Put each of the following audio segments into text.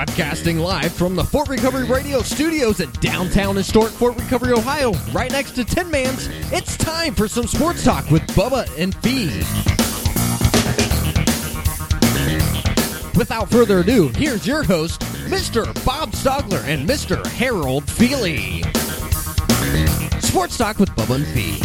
Broadcasting live from the Fort Recovery Radio studios at downtown historic Fort Recovery, Ohio, right next to Tin Man's, it's time for some sports talk with Bubba and Fee. Without further ado, here's your host, Mr. Bob Stogler and Mr. Harold Feely. Sports talk with Bubba and Fee.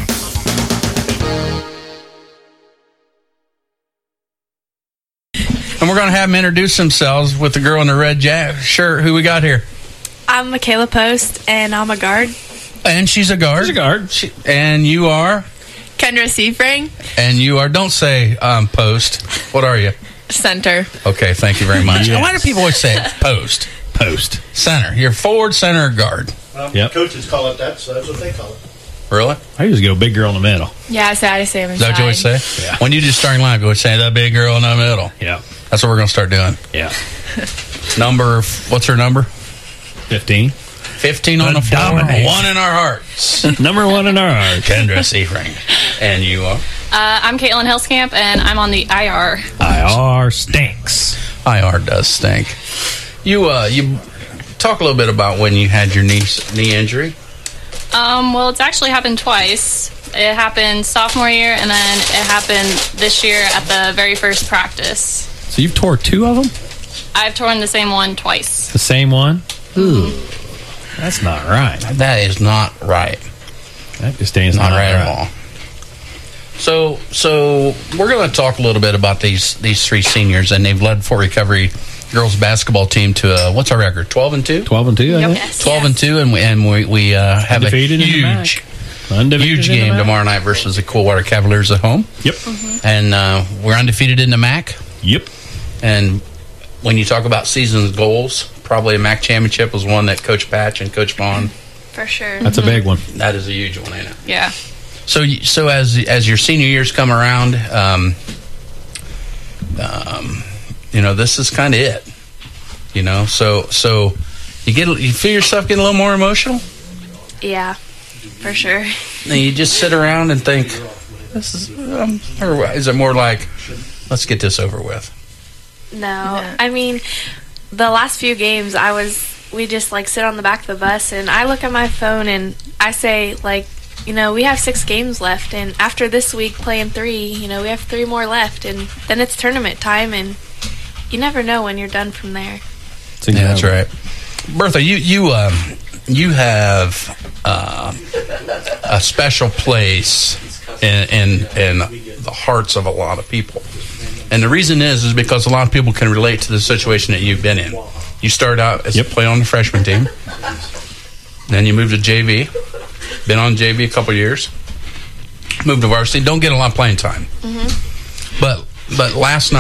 And we're going to have them introduce themselves with the girl in the red shirt. Who we got here? I'm Michaela Post, and I'm a guard. And she's a guard. She's a guard. And you are? Kendra Seafring. And you are, don't say Post. What are you? Center. Okay, thank you very much. Yes. Why do people always say Post? Post. Center. You're forward, center, or guard. Yep. Coaches call it that, so that's what they call it. Really? I usually go big girl in the middle. Yeah, I say I'm Is that what you always say? Yeah. When you do starting line, you always say the big girl in the middle. Yeah. That's what we're going to start doing. Yeah. What's her number? 15. 15 on the floor. Dominate. 1 in our hearts. Number 1 in our heart. Kendra Seafring. And you are? I'm Caitlin Hillscamp, and I'm on the IR. IR stinks. IR does stink. You talk a little bit about when you had your knee injury. Well, it's actually happened twice. It happened sophomore year, and then it happened this year at the very first practice. So you've tore 2 of them? I've torn the same one twice. The same one? Ooh. That's not right. That is not right. That just ain't Not right at all. So we're going to talk a little bit about these 3 seniors, and they've led Fort Recovery girls basketball team to what's our record? 12-2. 12-2, I think. Yes. 12-2, and we have a Undefeated in the huge Undefeated in the game MAC. tomorrow night versus the Coolwater Cavaliers at home. Yep. And we're undefeated in the MAC. Yep. And when you talk about season goals, probably a MAC championship was one that Coach Patch and Coach Vaughn. For sure. That's a big one. That is a huge one, ain't it? Yeah. So as your senior years come around, this is kind of it. So you feel yourself getting a little more emotional. Yeah, for sure. And you just sit around and think, this is, or is it more like, let's get this over with? No, I mean, the last few games, we just sit on the back of the bus, and I look at my phone and I say, we have 6 games left, and after this week playing 3, we have 3 more left, and then it's tournament time, and you never know when you're done from there. Yeah, that's right. Bertha, you have a special place in the hearts of a lot of people. And the reason is because a lot of people can relate to the situation that you've been in. You started out as a play on the freshman team. Then you moved to JV. Been on JV a couple years. Moved to varsity. Don't get a lot of playing time. Mm-hmm. But last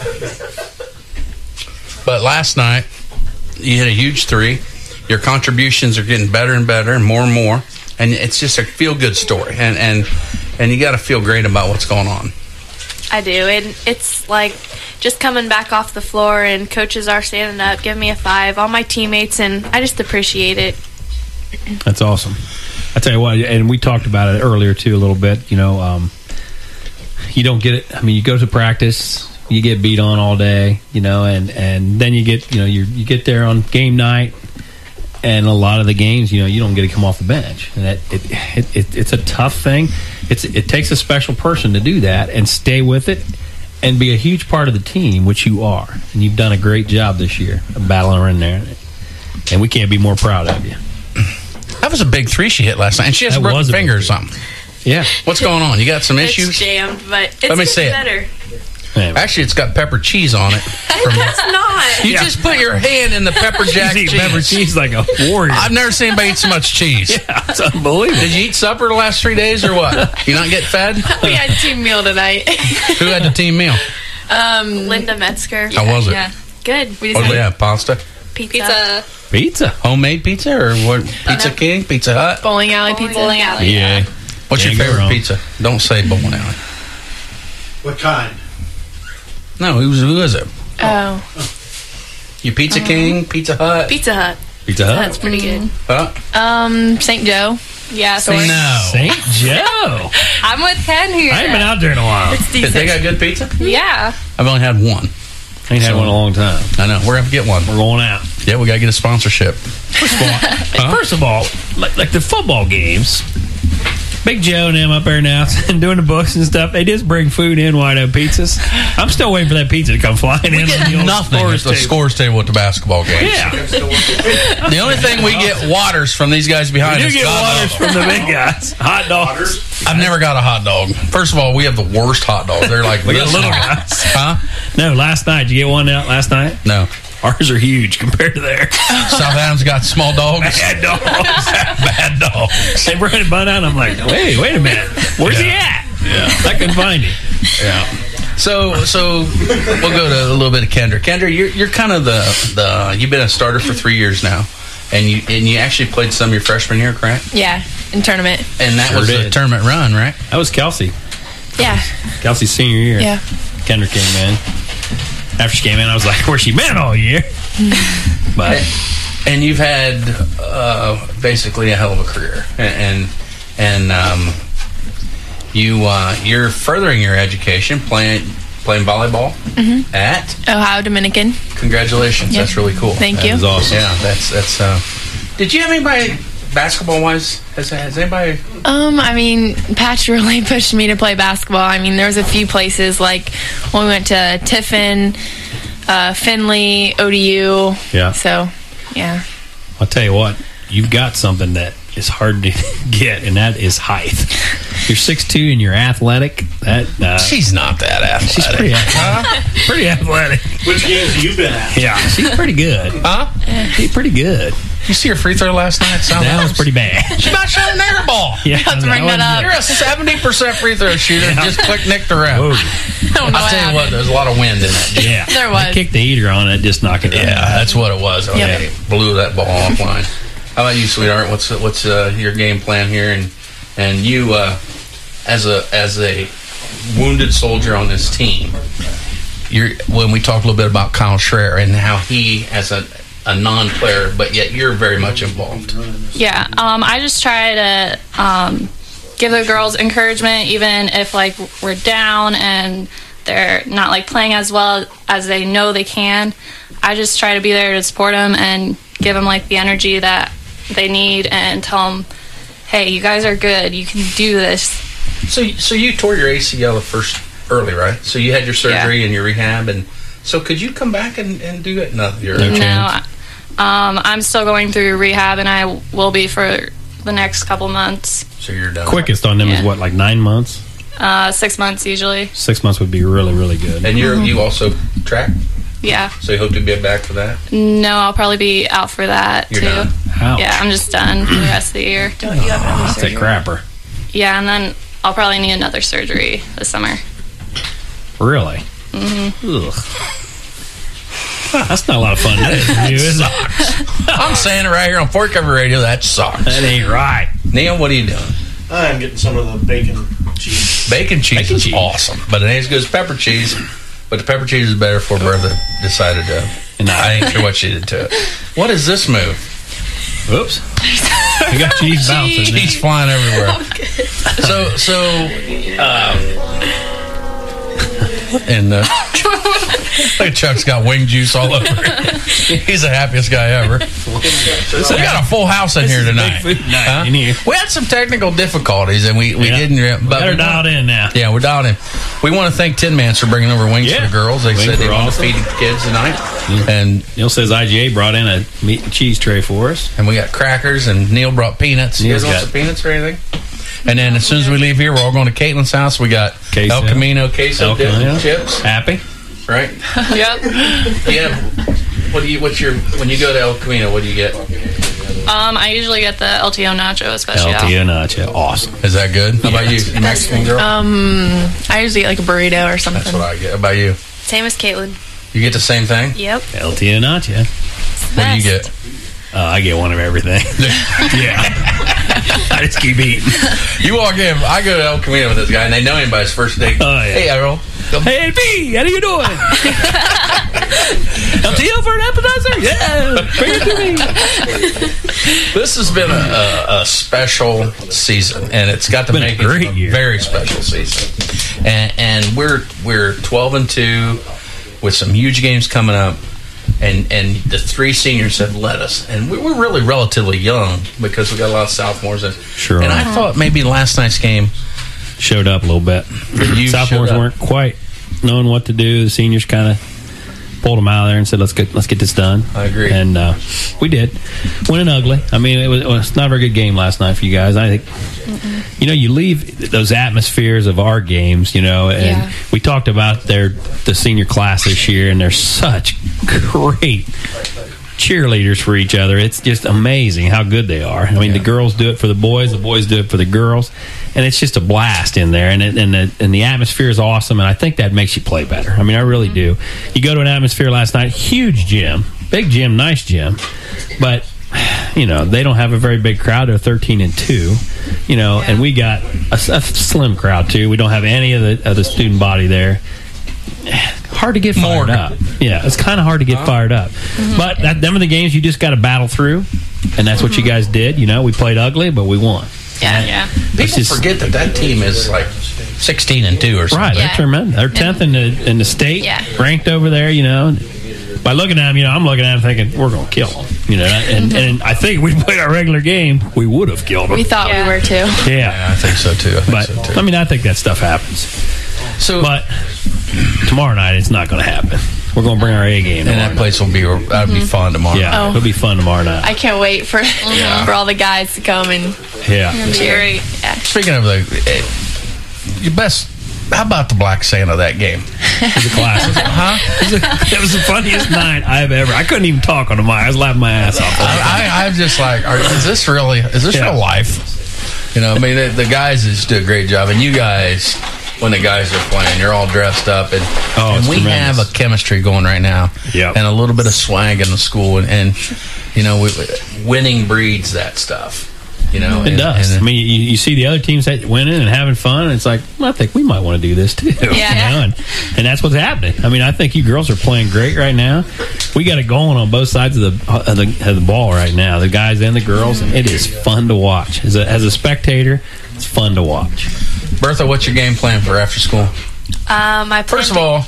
night, you hit a huge 3. Your contributions are getting better and better and more. And it's just a feel-good story. And you got to feel great about what's going on. I do, and it's just coming back off the floor, and coaches are standing up, giving me a 5, all my teammates, and I just appreciate it. That's awesome. I tell you what, and we talked about it earlier too a little bit. You don't get it. I mean, you go to practice, you get beat on all day, and then you get you get there on game night, and a lot of the games, you don't get to come off the bench, and it's a tough thing. It takes a special person to do that and stay with it and be a huge part of the team, which you are, and you've done a great job this year of battling in there, and we can't be more proud of you. That was a big 3 she hit last night, and she has a broken finger or something. Yeah. What's going on? You got some issues? It's jammed, but it's Let me see better. Anyway. Actually, it's got pepper cheese on it. It's not. You just put your hand in the pepper jack cheese. Pepper cheese like a warrior. I've never seen anybody eat so much cheese. Yeah, it's unbelievable. Did you eat supper the last 3 days or what? You not get fed? We had team meal tonight. Who had the team meal? Linda Metzger. How was it? Yeah. Good. We What just did they have? Pasta? pizza. Pizza. Homemade pizza or what? Pizza King? Pizza Hut? Bowling alley pizza. Bowling alley. Yeah. What's your Can't go favorite wrong. pizza? Don't say bowling alley. What kind? No, who is it? Oh, You Pizza King? Pizza Hut? Pizza Hut. Pizza Hut. That's pretty good. Huh? St. Joe. Yeah, so No. St. Joe. I'm with Ken here. I ain't been out there in a while. It's They decent. got good pizza? Yeah. I've only had one. Ain't had one in a long time. I know. We're going to get one. We're going out. Yeah, we got to get a sponsorship. First of all, like the football games, Big Joe and them up there now and doing the books and stuff, they just bring food in, wide open pizzas. I'm still waiting for that pizza to come flying in. Get on the nothing at the scores table at the basketball games. Yeah. The only thing we get waters from these guys behind You us. get God waters love from them. the big guys. Hot dogs. I've never got a hot dog. First of all, we have the worst hot dogs. They're like We got this little small. guys. Huh? No, last night. Did you get one out last night? No. Ours are huge compared to theirs. South Adams got small dogs. Bad dogs. Bad dogs. They brought a bun out. I'm like, wait a minute. Where's he at? Yeah. I couldn't find him. Yeah. So we'll go to a little bit of Kendra. Kendra, you're kind of the you've been a starter for 3 years now, and you actually played some of your freshman year, correct? Yeah, in tournament. And that Sure was the did. tournament run, right? That was Kelsey. Yeah. Kelsey's senior year. Yeah. Kendra came in. After she came in, I was like, where's she been all year? But And you've had basically a hell of a career, and you're furthering your education, playing volleyball at Ohio Dominican. Congratulations, Yeah. that's really cool. Thank that you. was awesome. Yeah, that's. Did you have anybody basketball wise? Has anybody? I mean, Patch really pushed me to play basketball. I mean, there was a few places, like when we went to Tiffin, Findlay, ODU. Yeah. So, yeah. I'll tell you what, you've got something that is hard to get, and that is height. You're 6'2" and you're athletic. She's not that athletic. She's pretty athletic. Pretty athletic. Which games have you been at? Yeah, she's pretty good. Huh? She's pretty good. You see her free throw last night? That was pretty bad. She's not shooting an air ball. Yeah, Have to bring that up. You're a 70% free throw shooter. Yeah. Just quick nicked the ref. Whoa. I don't know I'll what tell you what, happened. there's a lot of wind in that. Yeah, There was. I kicked the heater on it, just knocked it. Yeah, that's what it was. Yep. Okay, blew that ball offline. How about you, sweetheart? What's your game plan here? And you, as a wounded soldier on this team, when we talk a little bit about Kyle Schreier and how he, as a non-player, but yet you're very much involved. Yeah, I just try to give the girls encouragement, even if like we're down and they're not like playing as well as they know they can. I just try to be there to support them and give them like the energy that they need and tell them, hey, you guys are good. You can do this. So you tore your ACL early, right? So you had your surgery and your rehab, and so could you come back and do it? No, you're No, I'm still going through rehab, and I will be for the next couple months. So you're done. Quickest on them is Yeah. what, like 9 months? 6 months usually. 6 months would be really, really good. And you also track, Yeah. so you hope to be back for that. No, I'll probably be out for that You're too. done. Ouch. Yeah, I'm just done for the rest of the year. Don't you have another That's a surgery? crapper. Yeah, and then I'll probably need another surgery this summer. Really? Mm-hmm. That's not a lot of fun, is it? I'm saying it right here on Fort Cover Radio. That sucks. That ain't right. Neil, what are you doing? I'm getting some of the bacon cheese. Bacon cheese Bacon is cheese. awesome, but it ain't as good as pepper cheese. But the pepper cheese is better for Bertha decided to. And I ain't sure what she did to it. What is this move? Oops. You got cheese bouncing. Cheese flying everywhere. And look at Chuck's got wing juice all over him. He's the happiest guy ever. We got a full house in here tonight. Big food night Huh? in here. We had some technical difficulties, and we Yeah. didn't. But Got her dialed in now. Yeah, we're dialed in. We want to thank Tin Man's for bringing over wings Yeah. for the girls. They Wings said they were wanted awesome. to feed the kids tonight, and Neil says IGA brought in a meat and cheese tray for us. we got crackers, and Neil brought peanuts. You guys Neil's want got- some peanuts or anything? And then as soon as we leave here, we're all going to Caitlin's house. We got Queso. El Camino queso El dip Camino. chips, Happy? right? Yep. Yeah. What's your when you go to El Camino? What do you get? I usually get the LTO nacho especially. LTO nacho. Awesome. Is that good? How about you, Mexican girl? I usually get like a burrito or something. That's what I get. How about you? Same as Caitlin. You get the same thing? Yep. LTO nacho. What do you get? I get one of everything. Yeah. I just keep eating. You walk in. I go to El Camino with this guy, and they know him by his first name. Oh, yeah. Hey, Errol. Hey, B, how you doing? LTO for an appetizer? Yeah. Bring it to me. This has been a special season, and it's got to Been a make great it a year. very special season. And we're 12-2 with some huge games coming up, and the 3 seniors said, let us. And we were really relatively young because we got a lot of sophomores. And, Sure. And I thought maybe last night's game showed up a little bit. you Sophomores showed up. weren't quite knowing what to do. The seniors kind of pulled them out of there and said, let's get this done. I agree. And we did. Winning ugly. I mean, it was not a very good game last night for you guys. I think, you leave those atmospheres of our games, and we talked about the senior class this year, and they're such great cheerleaders for each other. It's just amazing how good they are. I mean, the girls do it for the boys do it for the girls, and it's just a blast in there. And the atmosphere is awesome, and I think that makes you play better. I mean, I really do. You go to an atmosphere last night, huge gym, big gym, nice gym, but they don't have a very big crowd. They're 13-2, and we got a slim crowd too. We don't have any of the student body there. Hard to get fired up. Yeah, it's kind of hard to get fired up. But them are the games you just got to battle through, and that's what you guys did. We played ugly, but we won. Yeah. People forget that team is like 16-2 or something. Right, they're tremendous. They're 10th in the state, ranked over there. By looking at them, I'm looking at them thinking we're going to kill them. And I think if we played our regular game, we would have killed them. We thought we were too. Yeah, I think so too. I think that stuff happens. But tomorrow night, it's not going to happen. We're going to bring our A game. And that place will be fun tomorrow. Yeah, it'll be fun tomorrow night. I can't wait for all the guys to come and cheer. Yeah. Speaking of your best, how about the Black Santa that game? The classes, It was the funniest night I've ever. I couldn't even talk on the mic. I was laughing my ass off. I'm just like, is this real life? The guys just do a great job, and you guys, when the guys are playing, you're all dressed up, and we tremendous. have a chemistry going right now, and a little bit of swag in the school, and winning breeds that stuff. It does. I mean, you see the other teams winning and having fun, and it's like, well, I think we might want to do this too. And that's what's happening. I mean, I think you girls are playing great right now. We got it going on both sides of the ball right now, the guys and the girls, and it is fun to watch. As a spectator, it's fun to watch. Bertha, what's your game plan for after school? First of all,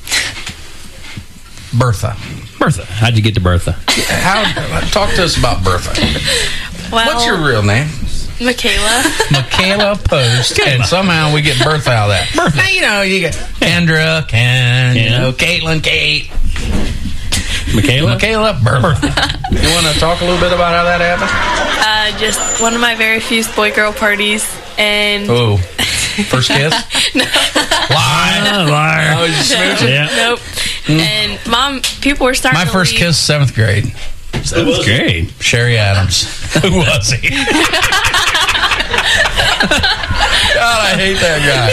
Bertha, how'd you get to Bertha? Talk to us about Bertha. Well, what's your real name? Michaela Post, and somehow we get Bertha out of that. Bertha. Now, you get Kendra, Ken, Caitlin, Kate. Michaela, Bertha. You want to talk a little bit about how that happened? Just one of my very few boy-girl parties, and first kiss? No. Liar. Oh, you smooching? Yeah. Nope. And people were starting. My first leave. kiss, 7th grade. 7th grade. Sherry Adams. Who was he? God, I hate that guy.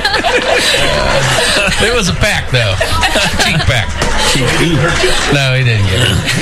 It was a pack, though. Cheek pack. No, he didn't get it.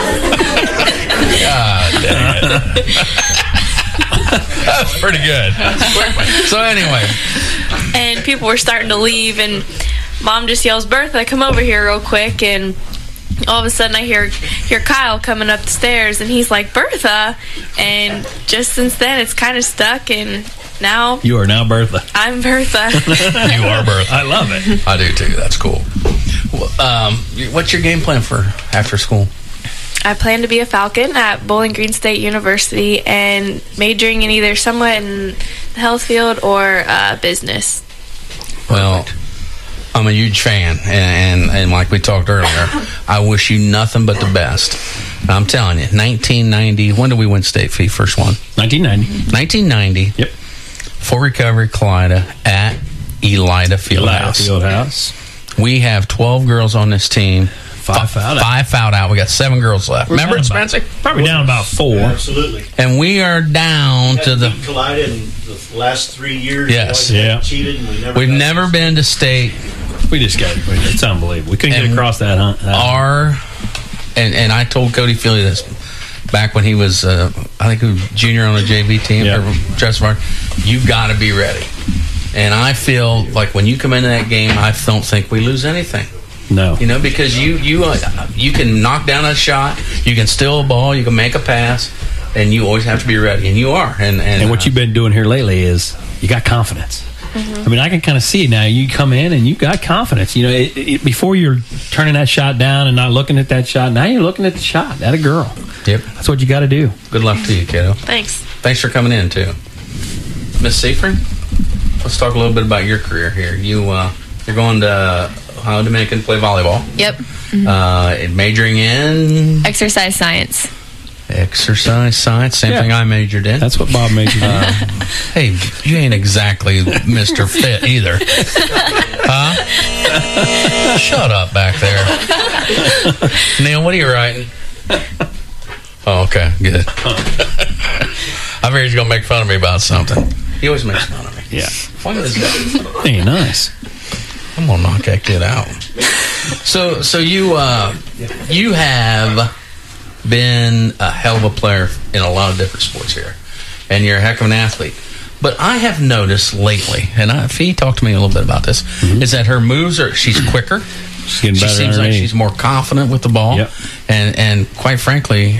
God damn it. That was pretty good. So anyway. And people were starting to leave, and Mom just yells, Bertha, come over here real quick, and all of a sudden I hear Kyle coming up the stairs, and he's like, Bertha, and just since then it's kind of stuck, and now you are now Bertha. I'm Bertha. You are Bertha. I love it. I do too. That's cool. What's your game plan for after school? I plan to be a Falcon at Bowling Green State University and majoring in either somewhat in the health field or business. Well, I'm a huge fan, and like we talked earlier, I wish you nothing but the best. I'm telling you, 1990, when did we win state fee first one? 1990. 1990. Yep. For Recovery Kalida at Elida Fieldhouse. We have 12 girls on this team. 5 fouled out. 5 fouled out. We got 7 girls left. Remember it, Spencer? Probably down about 4. Absolutely. And we are down to the Kalida in the last 3 years. Yes. Yeah. Cheated, and we've never been to state. We just got it. It's unbelievable. We couldn't get across that hunt. And I told Cody Feely this back when he was, I think he was junior on the JV team. You got to be ready. And I feel like when you come into that game, I don't think we lose anything. No. Because you can knock down a shot, you can steal a ball, you can make a pass, and you always have to be ready, and you are. And what you've been doing here lately is you got confidence. I mean, I can kind of see it now. You come in and you got confidence. You know, before you're turning that shot down and not looking at that shot, now you're looking at the shot at a girl. Yep. That's what you got to do. Good luck to you, kiddo. Thanks. Thanks for coming in, too. Miss Seifert, let's talk a little bit about your career here. You're going to Ohio Dominican to play volleyball. Yep. Majoring in? Exercise science. Exercise science. Same Yeah. thing I majored in. That's what Bob majored in. Hey, you ain't exactly Mr. Fit either. Huh? Shut up back there. Neil, what are you writing? Oh, okay, good. I figured he's going to make fun of me about something. He always makes fun of me. Yeah. What is that? Hey, nice. I'm going to knock that kid out. So you have been a hell of a player in a lot of different sports here, and you're a heck of an athlete. But I have noticed lately, and Fee talked to me a little bit about this, is that her moves she's quicker. She's getting She better. seems like she's more confident with the ball. Yep. And quite frankly,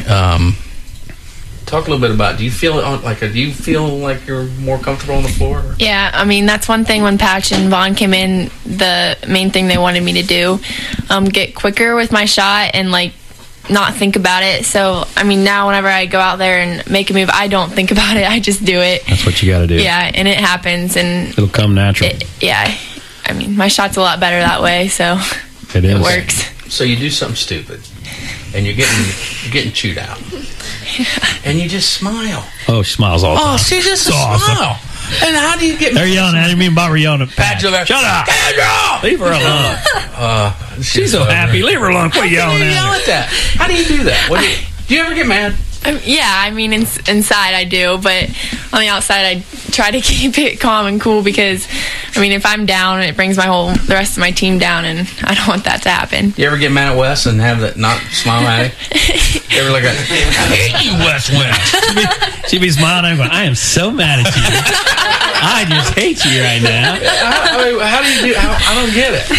talk a little bit about. Do you feel like you're more comfortable on the floor? Yeah, I mean, that's one thing when Patch and Vaughn came in, the main thing they wanted me to do, get quicker with my shot and, like, not think about it. So, I mean, now whenever I go out there and make a move, I don't think about it. I just do it. That's what you got to do. Yeah, and it happens. And It'll come natural. yeah, I mean, my shot's a lot better that way, so It is. it works. So you do something stupid, and you're getting chewed out, and you just smile. Oh, she smiles all the time. Oh, see, just a awesome. smile. And how do you get? They're yelling at me. Bob were yelling at Pat. Shut up! Kendra! Leave her alone. She's so happy. Leave her alone. Quit How yelling can you yell at at that? How do you do that? Do you ever get mad? Yeah, I mean, inside I do, but on the outside I try to keep it calm and cool because, I mean, if I'm down, it brings the rest of my team down, and I don't want that to happen. You ever get mad at Wes and have that not smile at him? You ever like I hate you, Wes Wynn. She'd be smiling. I'm going, I am so mad at you. I just hate you right now. How do you do? I don't get it.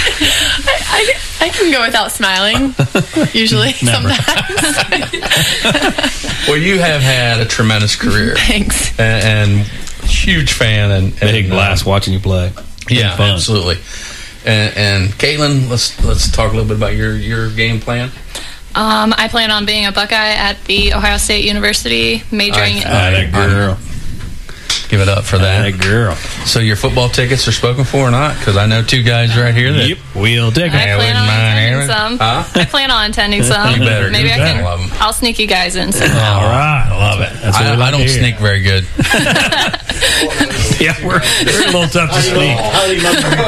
I can go without smiling, usually, Never. sometimes. Well, you have had a tremendous career. Thanks. And huge fan and Big blast watching you play. Yeah, Fun. absolutely. And Caitlin, let's talk a little bit about your game plan. I plan on being a Buckeye at the Ohio State University, majoring in That girl. Give it up for that. That girl. So your football tickets are spoken for or not? Because I know two guys right here that. Yep. We'll take I it. plan on attending some. Huh? I plan on attending some. You better. Maybe You I better can. love 'em. I'll sneak you guys in. All right. I love it. That's what we I like don't to hear. sneak very good. Yeah, we're a little tough to sneak. How do you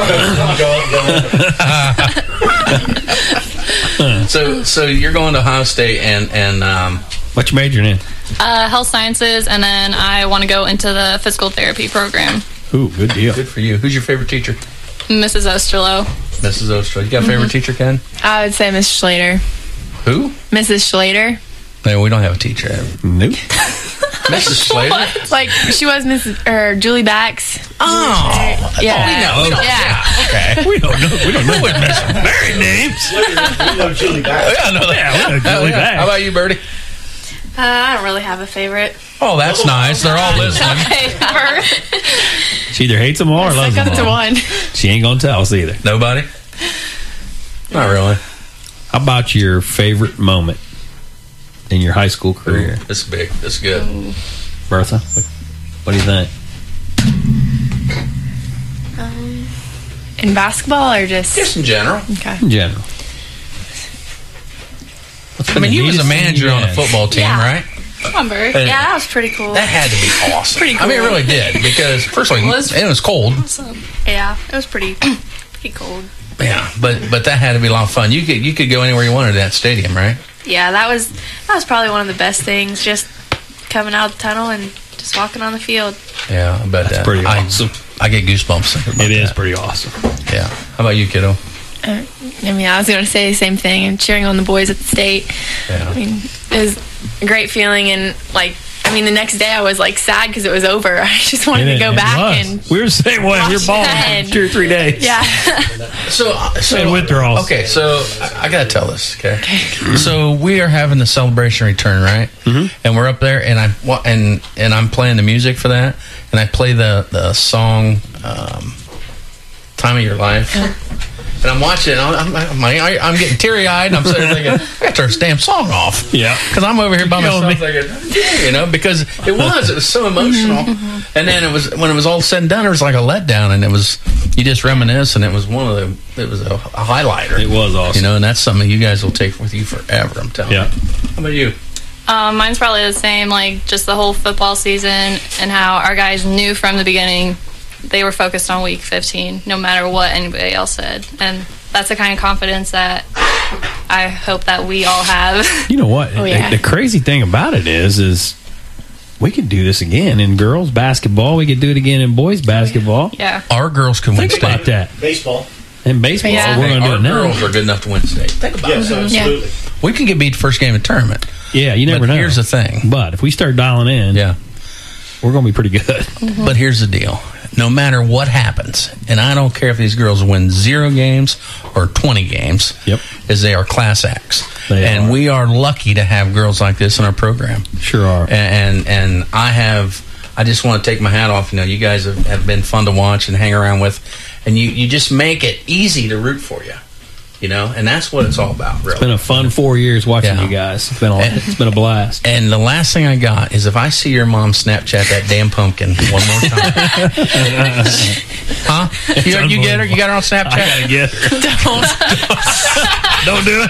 know? So you're going to Ohio State and What you majoring in? Health sciences, and then I want to go into the physical therapy program. Ooh, good deal. good for you. Who's your favorite teacher? Mrs. Osterloh. Mrs. Ostra. You got a favorite teacher, Ken? I would say Miss Schlater. Who? Mrs. Schlater. No, we don't have a teacher. Nope. Mrs. Slater? Like, she was Julie Bax. Oh, Yeah. we know. Yeah. Okay. We don't know what married names. We know Julie back. Yeah, I know that. Yeah, we know Julie Bax. How about you, Birdie? I don't really have a favorite. Oh, that's nice. They're all listening. Okay. She either hates them all or loves Stuck them up to all. one. She ain't gonna tell us either. Nobody? Not really. How about your favorite moment in your high school career, This is big. This is good. Bertha? What do you think? In basketball or just? Just in general. Okay. In general. I mean, you was a manager on a football team, Yeah. right? Come on, Bert. And Yeah, that was pretty cool. that had to be awesome. Pretty I mean, it cool. really did because first of all, it was cold. Yeah, it was pretty cold. Yeah, but that had to be a lot of fun. You could go anywhere you wanted in that stadium, right? Yeah, that was probably one of the best things. Just coming out the tunnel and just walking on the field. Yeah, I bet that. pretty awesome. I get goosebumps. thinking about It is that. pretty awesome. Yeah. How about you, kiddo? I mean, I was going to say the same thing. And cheering on the boys at the state. Yeah. I mean, it was a great feeling, and like I mean, the next day I was like sad because it was over. I just wanted to go back and we were the same way. We were balling ahead. 2 or 3 days. yeah. So withdrawals. Okay, so I got to tell this. Okay, so we are having the celebration return, right? Mm-hmm. And we're up there, and I'm playing the music for that, and I play the song "Time of Your Life." And I'm watching it, and I'm getting teary-eyed, and I'm sitting there thinking, I got to turn this damn song off. Yeah. Because I'm over here by myself thinking, because it was so emotional. And then when it was all said and done, it was like a letdown, and you just reminisce, and it was it was a highlighter. It was awesome. And that's something you guys will take with you forever, I'm telling you. How about you? Mine's probably the same, like just the whole football season and how our guys knew from the beginning they were focused on week 15, no matter what anybody else said. And that's the kind of confidence that I hope that we all have. You know what? The crazy thing about it is we could do this again in girls basketball. We could do it again in boys basketball. Yeah. Our girls can win Think state. about that. Baseball. In baseball, we're going to do Our it now. girls are good enough to win state. Think about Yes, it. absolutely. We can get beat first game of tournament. Yeah, you never But know. here's the thing. But if we start dialing in, we're going to be pretty good. But here's the deal. No matter what happens, and I don't care if these girls win 0 games or 20 games, is they are class acts. And we are lucky to have girls like this in our program. Sure are. And I just want to take my hat off. You guys have been fun to watch and hang around with, and you just make it easy to root for you. And that's what it's all about, really. It's been a fun 4 years watching you guys. It's been a blast. And the last thing I got is if I see your mom Snapchat that damn pumpkin one more time. Huh? You get her? You got her on Snapchat? I gotta get her. Don't do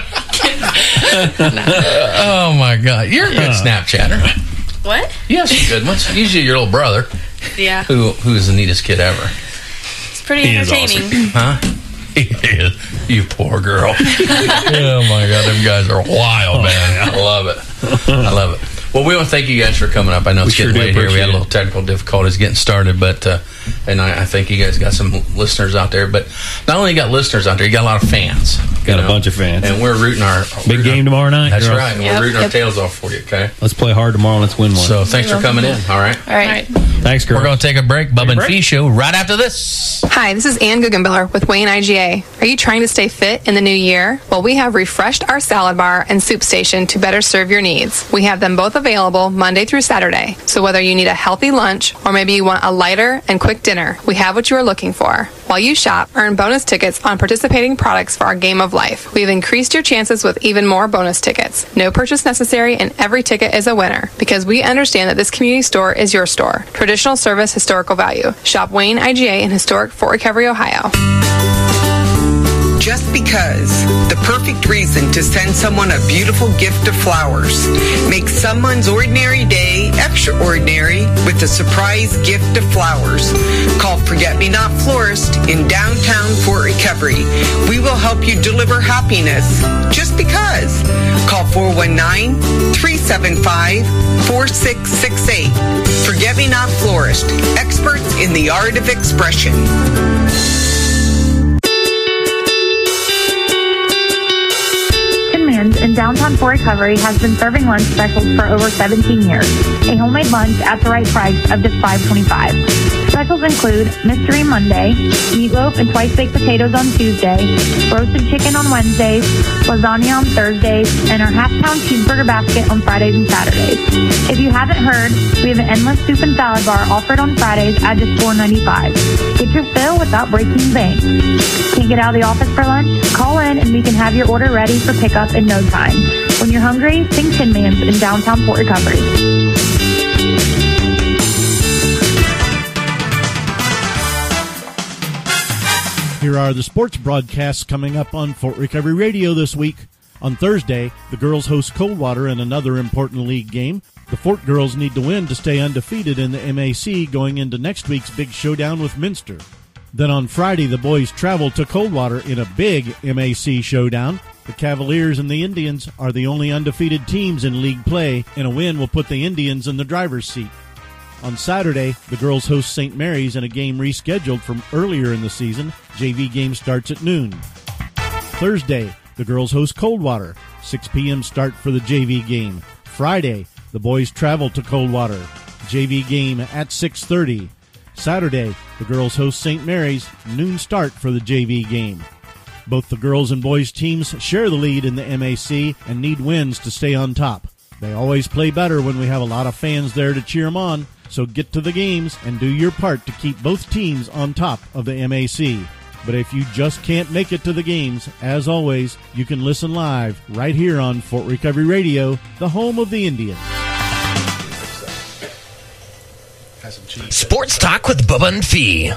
it. Oh, my God. You're a good Snapchatter. What? You have some good ones. Usually your little brother, Yeah. who is the neatest kid ever. It's pretty He is entertaining. Huh? He is. You poor girl. Oh, my God. Them guys are wild, man. I love it. I love it. Well, we want to thank you guys for coming up. I know it's getting late here. We had a little technical difficulties getting started, but and I think you guys got some listeners out there. But not only you got listeners out there, you got a lot of fans. Got a bunch of fans. And we're rooting our... Big game tomorrow night. That's girls. right. And we're rooting our tails off for you, okay? Let's play hard tomorrow. Let's win one. So thanks for coming in, all right? All right. Thanks, girl. We're going to take a break. Bubba and Fee Show right after this. Hi, this is Ann Guggenbiller with Wayne IGA. Are you trying to stay fit in the new year? Well, we have refreshed our salad bar and soup station to better serve your needs. We have them both available Monday through Saturday. So whether you need a healthy lunch or maybe you want a lighter and quick dinner, we have what you are looking for. While you shop, earn bonus tickets on participating products for our game of life. We've increased your chances with even more bonus tickets. No purchase necessary and every ticket is a winner because we understand that this community store is your store. Traditional service, historical value. Shop Wayne IGA in historic Fort Recovery, Ohio. Just because, the perfect reason to send someone a beautiful gift of flowers. Make someone's ordinary day extraordinary with a surprise gift of flowers. Call Forget Me Not Florist in downtown Fort Recovery. We will help you deliver happiness just because. Call 419-375-4668. Forget Me Not Florist, experts in the art of expression. In downtown Fort Recovery has been serving lunch specials for over 17 years. A homemade lunch at the right price of just $5.25. Specials include Mystery Monday, meatloaf and twice-baked potatoes on Tuesday, roasted chicken on Wednesdays, lasagna on Thursdays, and our half-pound cheeseburger basket on Fridays and Saturdays. If you haven't heard, we have an endless soup and salad bar offered on Fridays at just $4.95. Get your fill without breaking the bank. Can't get out of the office for lunch? Call in and we can have your order ready for pickup in no time. When you're hungry, think Tin Man's in downtown Fort Recovery. Here are the sports broadcasts coming up on Fort Recovery Radio this week. On Thursday, the girls host Coldwater in another important league game. The Fort girls need to win to stay undefeated in the MAC going into next week's big showdown with Minster. Then on Friday, the boys travel to Coldwater in a big MAC showdown. The Cavaliers and the Indians are the only undefeated teams in league play, and a win will put the Indians in the driver's seat. On Saturday, the girls host St. Mary's in a game rescheduled from earlier in the season. JV game starts at noon. Thursday, the girls host Coldwater. 6 p.m. start for the JV game. Friday, the boys travel to Coldwater. JV game at 6:30. Saturday, the girls host St. Mary's, noon start for the JV game. Both the girls and boys teams share the lead in the MAC and need wins to stay on top. They always play better when we have a lot of fans there to cheer them on, so get to the games and do your part to keep both teams on top of the MAC. But if you just can't make it to the games, as always, you can listen live right here on Fort Recovery Radio, the home of the Indians. Sports Talk with Bubba and Fee.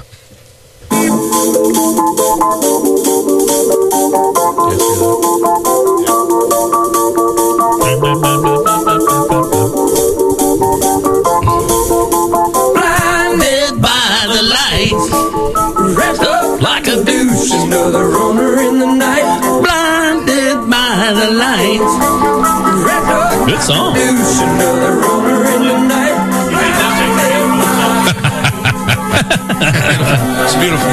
Blinded by the lights, wrapped up like a deuce, another runner in the night. Blinded by the lights, wrapped up Good song. like a deuce, another runner in the night. It's beautiful.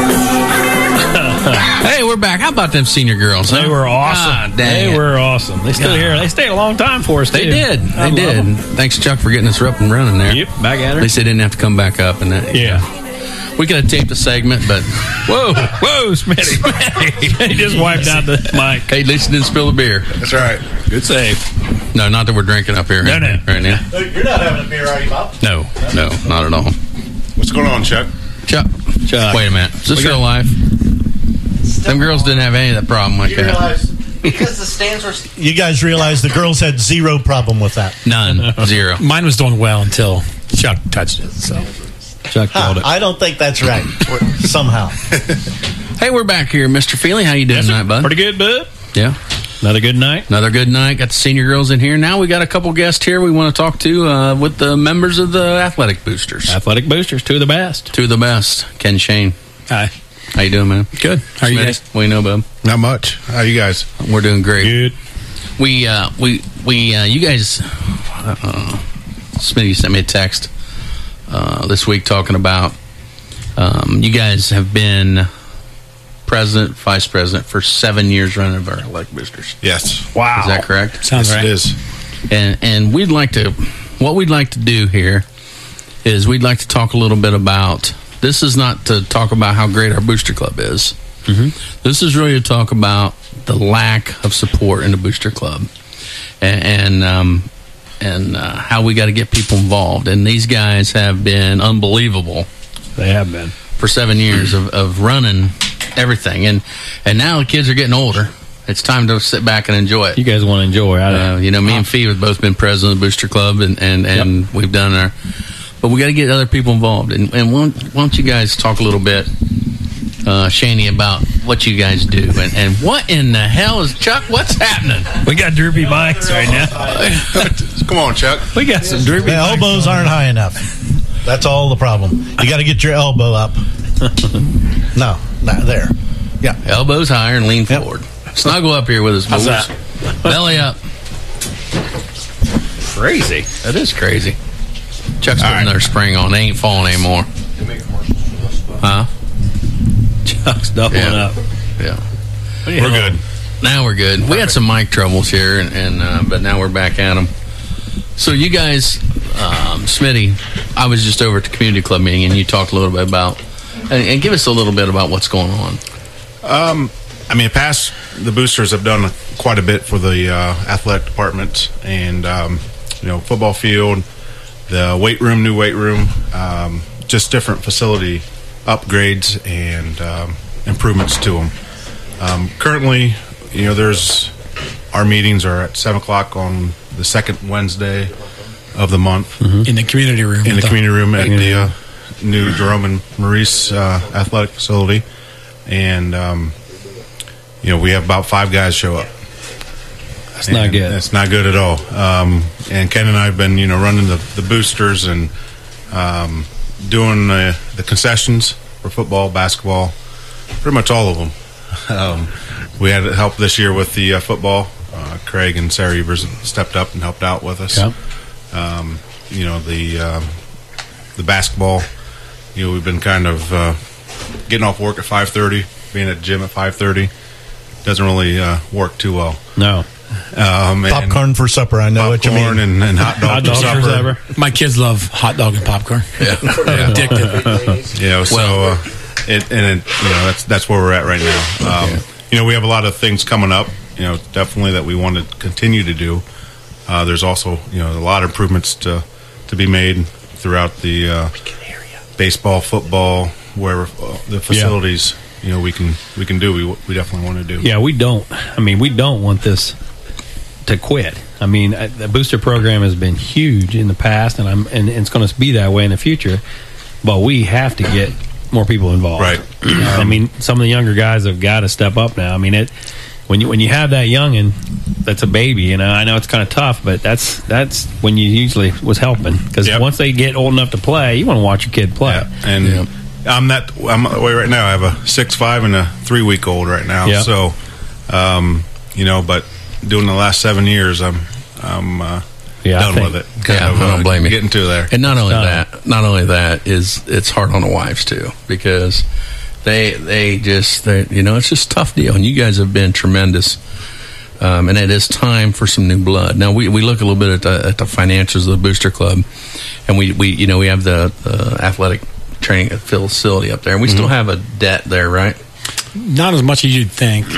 Hey, we're back. How about them senior girls? They were awesome. God, dang They it. were awesome. They stayed here. They stayed a long time for us. They too. did. I They love did. them. Thanks, Chuck, for getting us up and running there. Yep, back at her. At least they didn't have to come back up. And that, Yeah. We could have taped a segment, but whoa, Smitty. He just wiped out the mic. Hey, at least he didn't spill the beer. That's right. Good save. No, not that we're drinking up here. No. Right now. You're not having a beer, are you, Bob? No, not at all. What's going on, Chuck? Chuck. Wait a minute. Is this real life? Them girls didn't have any of that problem like that. Because the stands were... You guys realize the girls had zero problem with that. None. Zero. Mine was doing well until Chuck touched it. So Chuck called it. I don't think that's right. Somehow. Hey, we're back here, Mr. Feely. How you doing tonight, bud? Pretty good, bud. Yeah. Another good night. Another good night. Got the senior girls in here. Now we got a couple guests here we want to talk to with the members of the Athletic Boosters. Athletic Boosters, two of the best. Two of the best. Ken Shane. Hi. How you doing, man? Good. How are you guys? What do you know, bub? Not much. How you guys? We're doing great. Good. We you guys, Smitty sent me a text this week talking about you guys have been president, vice president for 7 years running of our Athletic Boosters. Yes. Wow. Is that correct? Sounds Yes, right. it is. And what we'd like to do here is we'd like to talk a little bit about, this is not to talk about how great our booster club is. Mm-hmm. This is really to talk about the lack of support in the booster club and how we got to get people involved. And these guys have been unbelievable. They have been. For 7 years of running everything. And now the kids are getting older. It's time to sit back and enjoy it. You guys want to enjoy. Me and Fee have both been president of the Booster Club, and we've done our. But we got to get other people involved. And why don't you guys talk a little bit, Shaney, about what you guys do and what in the hell is Chuck? What's happening? We got droopy mics right now. Come on, Chuck. We got some droopy The elbows aren't high enough. That's all the problem. You got to get your elbow up. No, not there. Yeah. Elbows higher and lean forward. Snuggle up here with us, How's boys. that? Belly up. Crazy. That is crazy. Chuck's putting another spring on. They ain't falling anymore. Huh? Chuck's doubling up. Yeah. We're good. Now we're good. We had some mic troubles here, but now we're back at them. So you guys, Smitty, I was just over at the community club meeting, and you talked a little bit about, and give us a little bit about what's going on. The boosters have done quite a bit for the athletic department, and football field, the new weight room, just different facility upgrades and improvements to them. Currently, our meetings are at 7:00 on the second Wednesday of the month In the community room. at the new Jerome and Maurice athletic facility, and we have about 5 guys show up. That's not good. That's not good at all. And Ken and I have been running the boosters and doing the concessions for football, basketball, pretty much all of them. We had help this year with the football. Craig and Sarah Evers stepped up and helped out with us. Yep. The basketball, we've been kind of getting off work at 5:30, being at the gym at 5:30. Doesn't really work too well. No. Popcorn for supper. I know what you mean. And hot dog for supper. My kids love hot dog and popcorn. Yeah. They're addicted. You know, so that's where we're at right now. You know, we have a lot of things coming up. You know, definitely that we want to continue to do. There's also, you know, a lot of improvements to be made throughout the baseball, football, wherever the facilities. You know, we can do. We definitely want to do. Yeah, we don't. I mean, we don't want this to quit. I mean, the booster program has been huge in the past, and it's going to be that way in the future. But we have to get more people involved. Right. I mean, some of the younger guys have got to step up now. I mean, when you have that youngin that's a baby, you know, I know it's kind of tough, but that's when you usually was helping, because once they get old enough to play, you want to watch your kid play. Yeah. And I'm that way right now. I have a 6'5" and a 3-week-old right now. Yeah. So, you know, but doing the last 7 years, I'm done with it. I don't blame you. Getting to there. And not only that is it's hard on the wives too, because they just you know, it's just a tough deal, and you guys have been tremendous. And it is time for some new blood. Now we look a little bit at the financials of the Booster Club, and we you know, we have the athletic training facility up there, and we still have a debt there, right? Not as much as you'd think.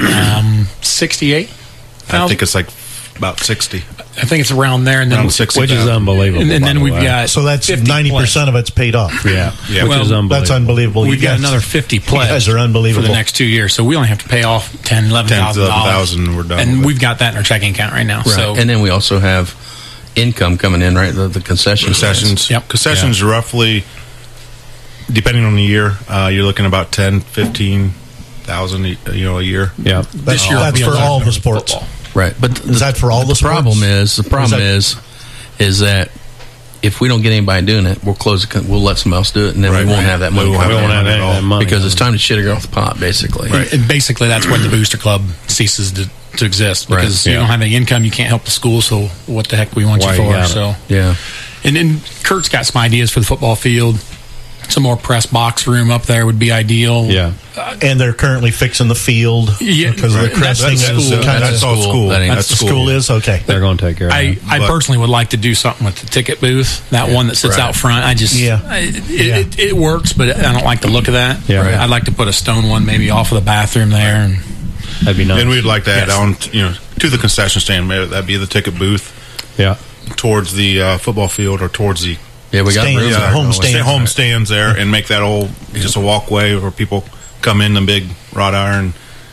68. I think it's like about 60. I think it's around there, and then Around 60, which is unbelievable. And then we've got So that's 50+ of it's paid off. Yeah. Which is unbelievable. That's unbelievable. We've got another 50 pledged. You guys are unbelievable For the next 2 years, so we only have to pay off $11,000. We're done. And with we've got that in our checking account right now. Right. So And then we also have income coming in, right? The concessions. Yep. Concessions roughly, depending on the year, you're looking about 10, 15,000, you know, a year. Yeah. this year will That's be for a lot all better the than sports. football. Right, but Is that for all the sports? problem is that- is that if we don't get anybody doing it, we'll close. We'll let somebody else do it, and then Right. we won't have that money. We won't have coming that in money at all. money. because it's time to shit her off the pot, basically. And basically, that's when the Booster Club ceases to exist, Right. because you Yeah. don't have any income, you can't help the school. So what the heck we want Why you you for? got it. So Yeah. and Kurt's got some ideas for the football field. Some more press box room up there would be ideal. Yeah. And they're currently fixing the field because of the cresting. That's is school. kind That's of all school. That ain't- that's the school is okay. They're going to take care of it. I personally would like to do something with the ticket booth, that one that sits Right. out front. I just, it works, but I don't like the look of that. Yeah. Right. I'd like to put a stone one maybe off of the bathroom there. And That'd be nice. And we'd like to add Yes. on, you know, to the concession stand. Maybe that'd be the ticket booth Yeah. towards the football field or towards the Yeah, we got Stands, room yeah, there. home stands. home stands there, and make that all just a walkway where people come in the big wrought iron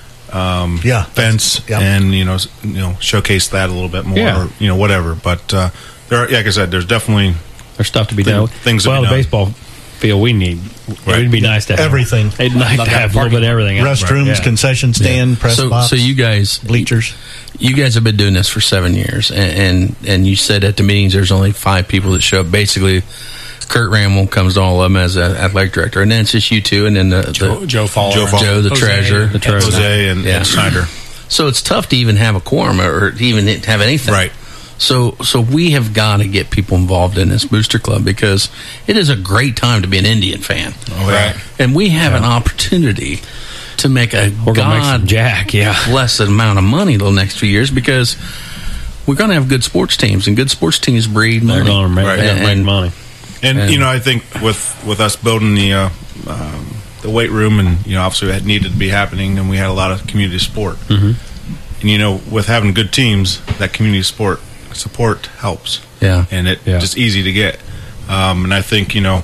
fence, yeah. and you know showcase that a little bit more, Yeah. or, you know, whatever. But there are, like I said, there's definitely There's stuff to be done. things to well, be the done. baseball field we need. Right. It'd be nice to have Everything. It'd be nice to have a little bit of everything. Restrooms, Yeah. concession stand, press box, So you guys, bleachers. you guys have been doing this for 7 years, and you said at the meetings there's only 5 people that show up. Basically, Kurt Ramel comes to all of them as an athletic director, and then it's just you two, and then Joe Fowler. Joe, the Jose, treasurer, Jose and Snyder. So it's tough to even have a quorum or to even have anything. Right. So we have got to get people involved in this Booster Club, because it is a great time to be an Indian fan. Oh, yeah. Right. And we have an opportunity to make a We're gonna make some jack, blessed amount of money the next few years, because we're going to have good sports teams, and good sports teams breed money. They're going to make, Right. make money. And you know, I think with us building the weight room, and you know, obviously that needed to be happening, and we had a lot of community support. Mm-hmm. And you know, with having good teams, that community support helps. Yeah. And it just easy to get. And I think, you know,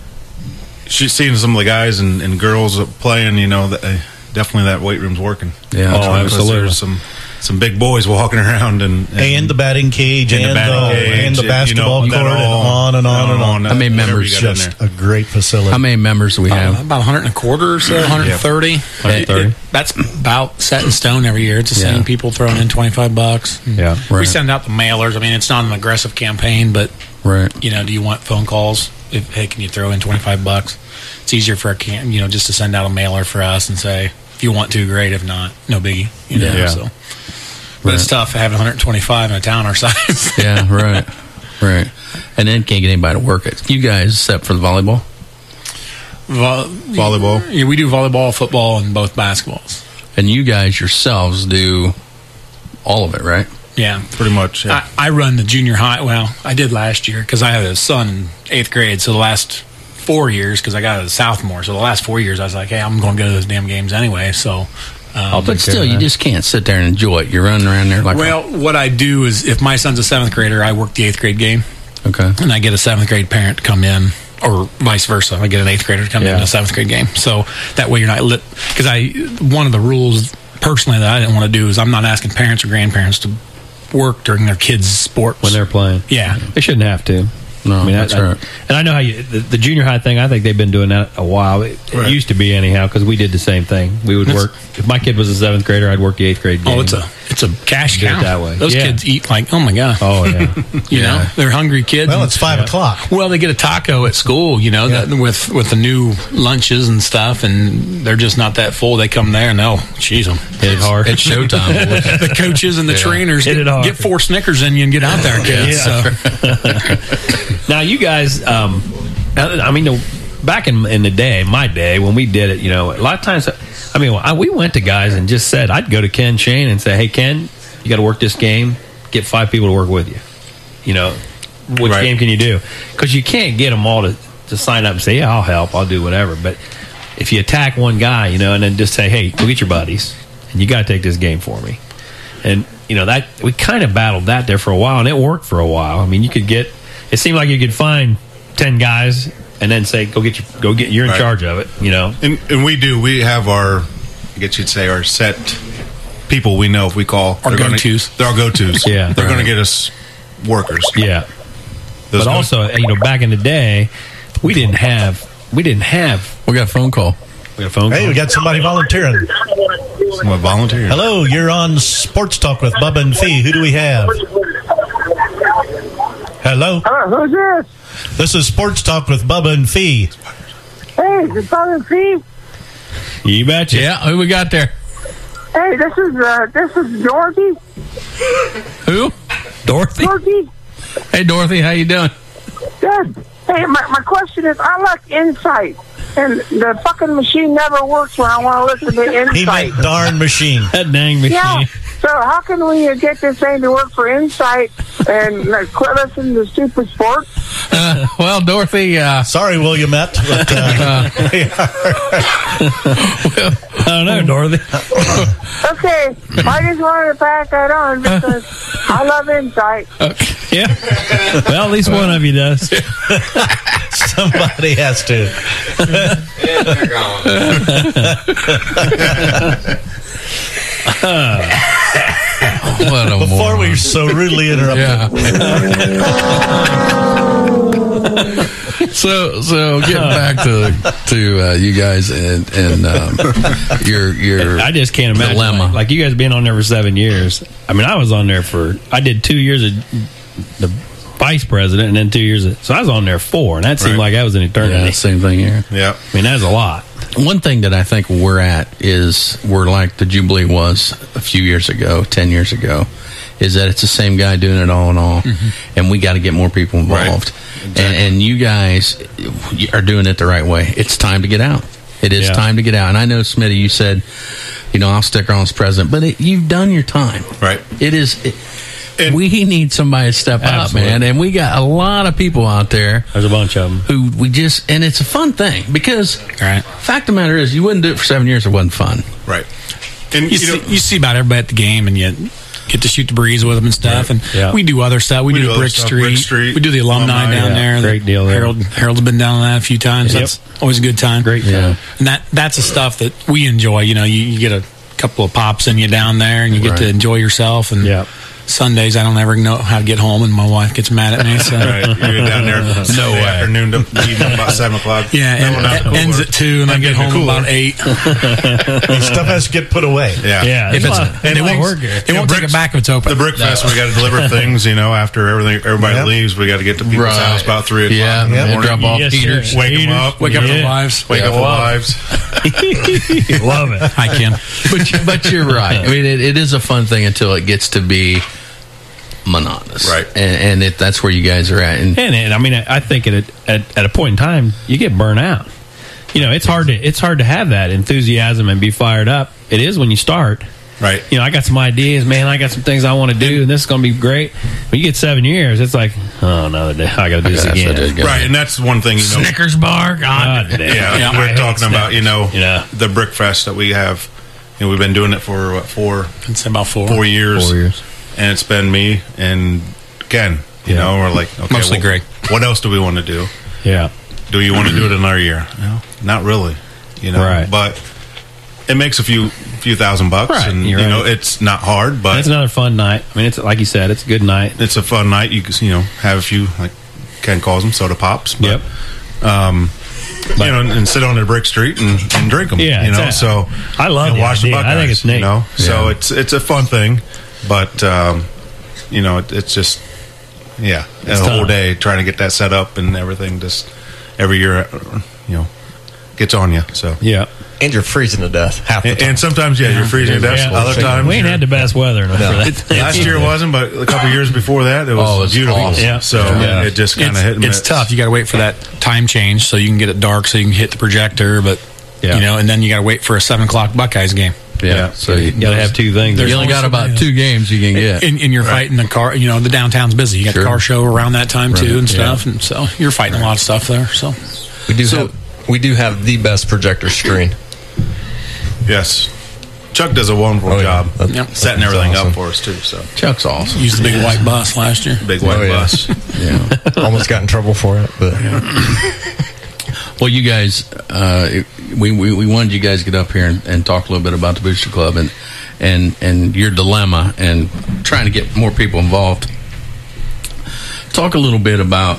seeing some of the guys and girls playing, you know, definitely that weight room's working. Yeah. Oh, absolutely. There's some big boys walking around, and the batting cage, and the basketball court, and on and on and on. How many members? Just a great facility. How many members do we have? About 125 or so, 130. 130. That's about set in stone every year. It's the same people throwing in $25. Yeah. We Right. send out the mailers. I mean, it's not an aggressive campaign, but Right. you know, do you want phone calls? Hey, can you throw in $25? It's easier for just to send out a mailer for us and say, if you want to, great. If not, no biggie. You know, Yeah. so. But it's tough having 125 in a town our size. Yeah, right. And then can't get anybody to work it. You guys, except for the volleyball? Volleyball. Yeah, we do volleyball, football, and both basketballs. And you guys yourselves do all of it, right? Yeah, pretty much. Yeah. I run the junior high. Well, I did last year because I had a son in 8th grade. So the last 4 years, because I got a sophomore. So the last 4 years, I was like, hey, I'm going to go to those damn games anyway. So, but still, you just can't sit there and enjoy it. You're running around there like. Well, what I do is, if my son's a 7th grader, I work the 8th grade game. Okay. And I get a 7th grade parent to come in, or vice versa. I get an 8th grader to come in a 7th grade game. So that way you're not lit. Because one of the rules personally that I didn't want to do is I'm not asking parents or grandparents to work during their kids' sports when they're playing. Yeah, they shouldn't have to. No, I mean, that's right. And I know how the junior high thing. I think they've been doing that a while. It used to be anyhow, because we did the same thing. We would work. If my kid was a 7th grader, I'd work the 8th grade game. Oh, it's a cash cow that way. Those kids eat like, oh my god. Oh yeah. You know, they're hungry kids. Well, it's 5 o'clock. Well, they get a taco at school. You know, with the new lunches and stuff, and they're just not that full. They come there and geez, them hit it hard. It's showtime. Boys. The coaches and the trainers get 4 Snickers in you and get out there, kids. So. Now, you guys, I mean, back in the day, my day, when we did it, a lot of times, I mean, we went to guys and just said, I'd go to Ken Shane and say, hey, Ken, you got to work this game. Get 5 people to work with you. Which game can you do? Because you can't get them all to sign up and say, yeah, I'll help, I'll do whatever. But if you attack one guy, and then just say, hey, go get your buddies, and you got to take this game for me. And, that we kind of battled that there for a while, and it worked for a while. I mean, it seemed like you could find 10 guys and then say, you're in charge of it, And we have our, I guess you'd say, our set people we know if we call. Our go-tos. They're our go-tos. Yeah. They're going to get us workers. Yeah. But also, back in the day, we didn't have. We got a phone call. Hey, we got somebody volunteering. Someone volunteering. Hello, you're on Sports Talk with Bubba and Fee. Who do we have? Hello? Who's this? This is Sports Talk with Bubba and Fee. Hey, is it Bubba and Fee? You betcha. Yeah, who we got there? Hey, this is Dorothy. Who? Dorothy? Dorothy. Hey, Dorothy, how you doing? Good. Hey, my question is, I like Insight, and the fucking machine never works when I want to listen to Insight. He meant darn machine. That dang machine. Yeah. So how can we get this thing to work for Insight and quit listening to stupid sports? Well, Dorothy... Sorry, Williamette. But, I don't know, Dorothy. Okay, I just wanted to pass that on because I love Insight. Yeah. Well, at least one of you does. Somebody has to. What a Before we so rudely interrupted. So getting back to you guys and your I just can't imagine dilemma. like you guys being on there for 7 years. I mean, I was on there I did 2 years of the vice president and then 2 years so I was on there 4, and that seemed like that was an eternity. Yeah, same thing here. Yeah. I mean, that's a lot. One thing that I think we're at is we're like the Jubilee was a few years ago, 10 years ago, is that it's the same guy doing it all in all, and we got to get more people involved. Right. Exactly. And you guys are doing it the right way. It's time to get out. It is time to get out. And I know, Smitty, you said, I'll stick around as president, but you've done your time. Right. It is... we need somebody to step up, man. And we got a lot of people out there. There's a bunch of them. Who we just... And it's a fun thing because fact of the matter is you wouldn't do it for 7 years. It wasn't fun. Right. And you see about everybody at the game, and you get to shoot the breeze with them and stuff. Right. And we do other stuff. We do Brick Street. We do the alumni down there. Great deal there. Harold's been down on that a few times. That's always a good time. Great time. And that's the stuff that we enjoy. You get a couple of pops in you down there, and you get to enjoy yourself. And Sundays, I don't ever know how to get home, and my wife gets mad at me. So. Right. You're down there no way. Afternoon to evening about 7 o'clock. Yeah, and ends at 2, and I get home about 8. Stuff has to get put away. Yeah. If they won't take it back if it's open. The Brick Fest, we got to deliver things. After everybody leaves, we got to get to people's house about 3 o'clock. Yeah, in the morning. drop off heaters, wake them up, wake up the wives, wake up the wives. Love it. I can. But you're right. I mean, it is a fun thing until it gets to be monotonous, right? And that's where you guys are at. And I mean, I think at a point in time, you get burnt out. It's hard to have that enthusiasm and be fired up. It is when you start, Right. You know, I got some ideas, man. I got some things I want to do, and this is going to be great. When you get 7 years, it's like, oh, another day, I got to do this again. Right, and that's one thing, Snickers bar, God damn. Yeah, we're talking about, the Brick Fest that we have. You know, we've been doing it for, It's about 4 years. 4 years. And it's been me and Ken. You know, we're like, okay, Mostly Greg. What else do we want to do? Yeah. Do you want to do it another year? No, not really. You know, Right. But it makes a few $1,000, Right, and you're you know, right. it's not hard, but It's another fun night. I mean, it's like you said, it's a good night. it's a fun night. You can, have a few, like Ken calls them, soda pops. But, you know, and sit on the brick street and drink them. Yeah, you know. it's So I love and the watch the idea. Buckeyes. I think it's neat. You know, so Yeah. it's a fun thing, but you know, it's just a whole tough. day trying to get that set up and everything. Just every year, you know, gets on you. So yeah. And you're freezing to death half the time. And sometimes, you're freezing to death. Other times, we ain't had the best weather enough for that. last year wasn't, but a couple years before that, it was it's beautiful. awesome. Yeah. So it just kind of hit and It's miss. tough. You got to wait for that time change so you can get it dark so you can hit the projector. But Yeah. you know, and then you got to wait for a 7:00 Buckeyes game. Yeah. So You got to have two things. you only got about 2 games you can get. And you're fighting the car. You know, the downtown's busy. You got Sure. the car show around that time too and Yeah. stuff, and so you're fighting a lot of stuff there. So We do have the best projector screen. Yes. Chuck does a wonderful job setting everything up for us, too. So Chuck's awesome. used the big white bus last year. Big white bus. Yeah. Almost got in trouble for it, but Well, you guys, we wanted you guys to get up here and talk a little bit about the Booster Club and your dilemma and trying to get more people involved. Talk a little bit about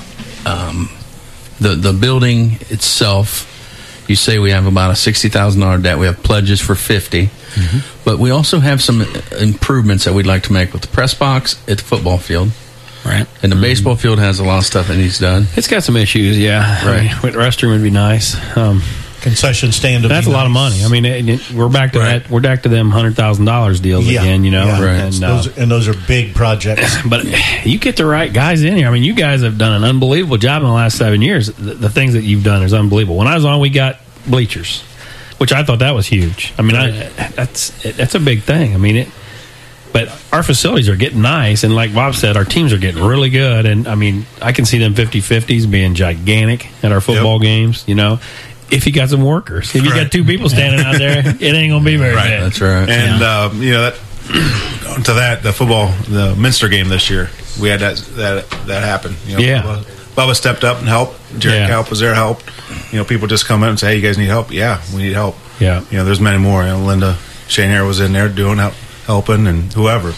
the building itself. You say we have about a $60,000 debt. We have pledges for $50,000, but we also have some improvements that we'd like to make with the press box at the football field. Right. And the baseball field has a lot of stuff that needs done. It's got some issues, yeah. Right. I mean, the restroom would be nice. Concession stand. would That's a be lot of nice. money. I mean, we're back to that. We're back to them $100,000 deals again. You know, Yeah. and those are big projects. but you get the right guys in here. I mean, you guys have done an unbelievable job in the last 7 years. The things that you've done is unbelievable. When I was on, we got bleachers, which I thought that was huge. I mean, that's a big thing. I mean, but our facilities are getting nice, and like Bob said, our teams are getting really good. And I mean, I can see them 50-50s being gigantic at our football games. You know, if you got some workers, if you got two people standing out there, it ain't gonna be very bad. That's right. And, you know, to that, the Minster game this year, we had that happen. You know, Bubba stepped up and helped. Jared Kalp was there, helped. You know, people just come in and say, hey, you guys need help? Yeah, we need help. Yeah. You know, there's many more. You know, Linda Shanair was in there helping and whoever.